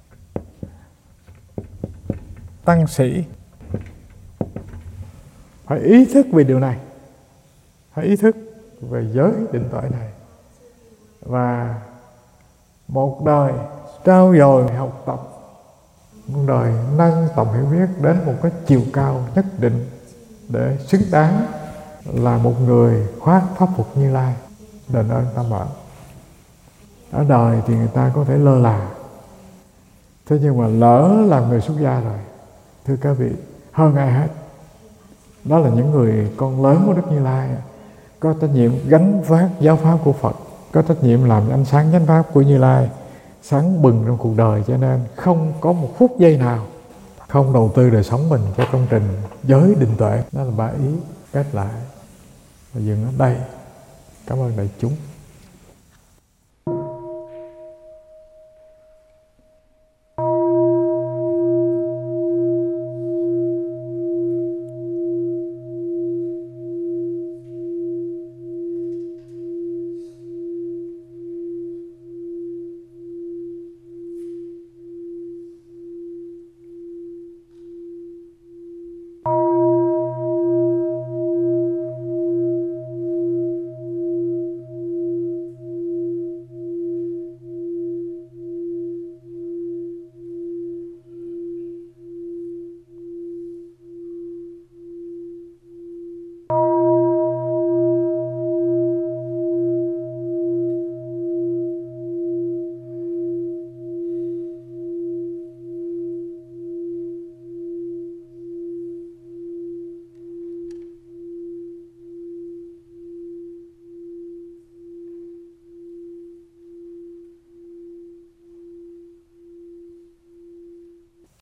Speaker 1: tăng sĩ phải ý thức về điều này, phải ý thức về giới định tuệ này, và một đời trau dồi học tập, một đời nâng tầm hiểu biết đến một cái chiều cao nhất định để xứng đáng là một người khoác pháp phục Như Lai, đền ơn tam bảo. Ở đời thì người ta có thể lơ là, thế nhưng mà lỡ làm người xuất gia rồi, thưa các vị, hơn ai hết, đó là những người con lớn của Đức Như Lai, có trách nhiệm gánh vác giáo pháp của Phật, có trách nhiệm làm ánh sáng chánh pháp của Như Lai sáng bừng trong cuộc đời. Cho nên không có một phút giây nào không đầu tư đời sống mình cho công trình giới định tuệ. Đó là 3 ý kết lại và dừng ở đây. Cảm ơn đại chúng.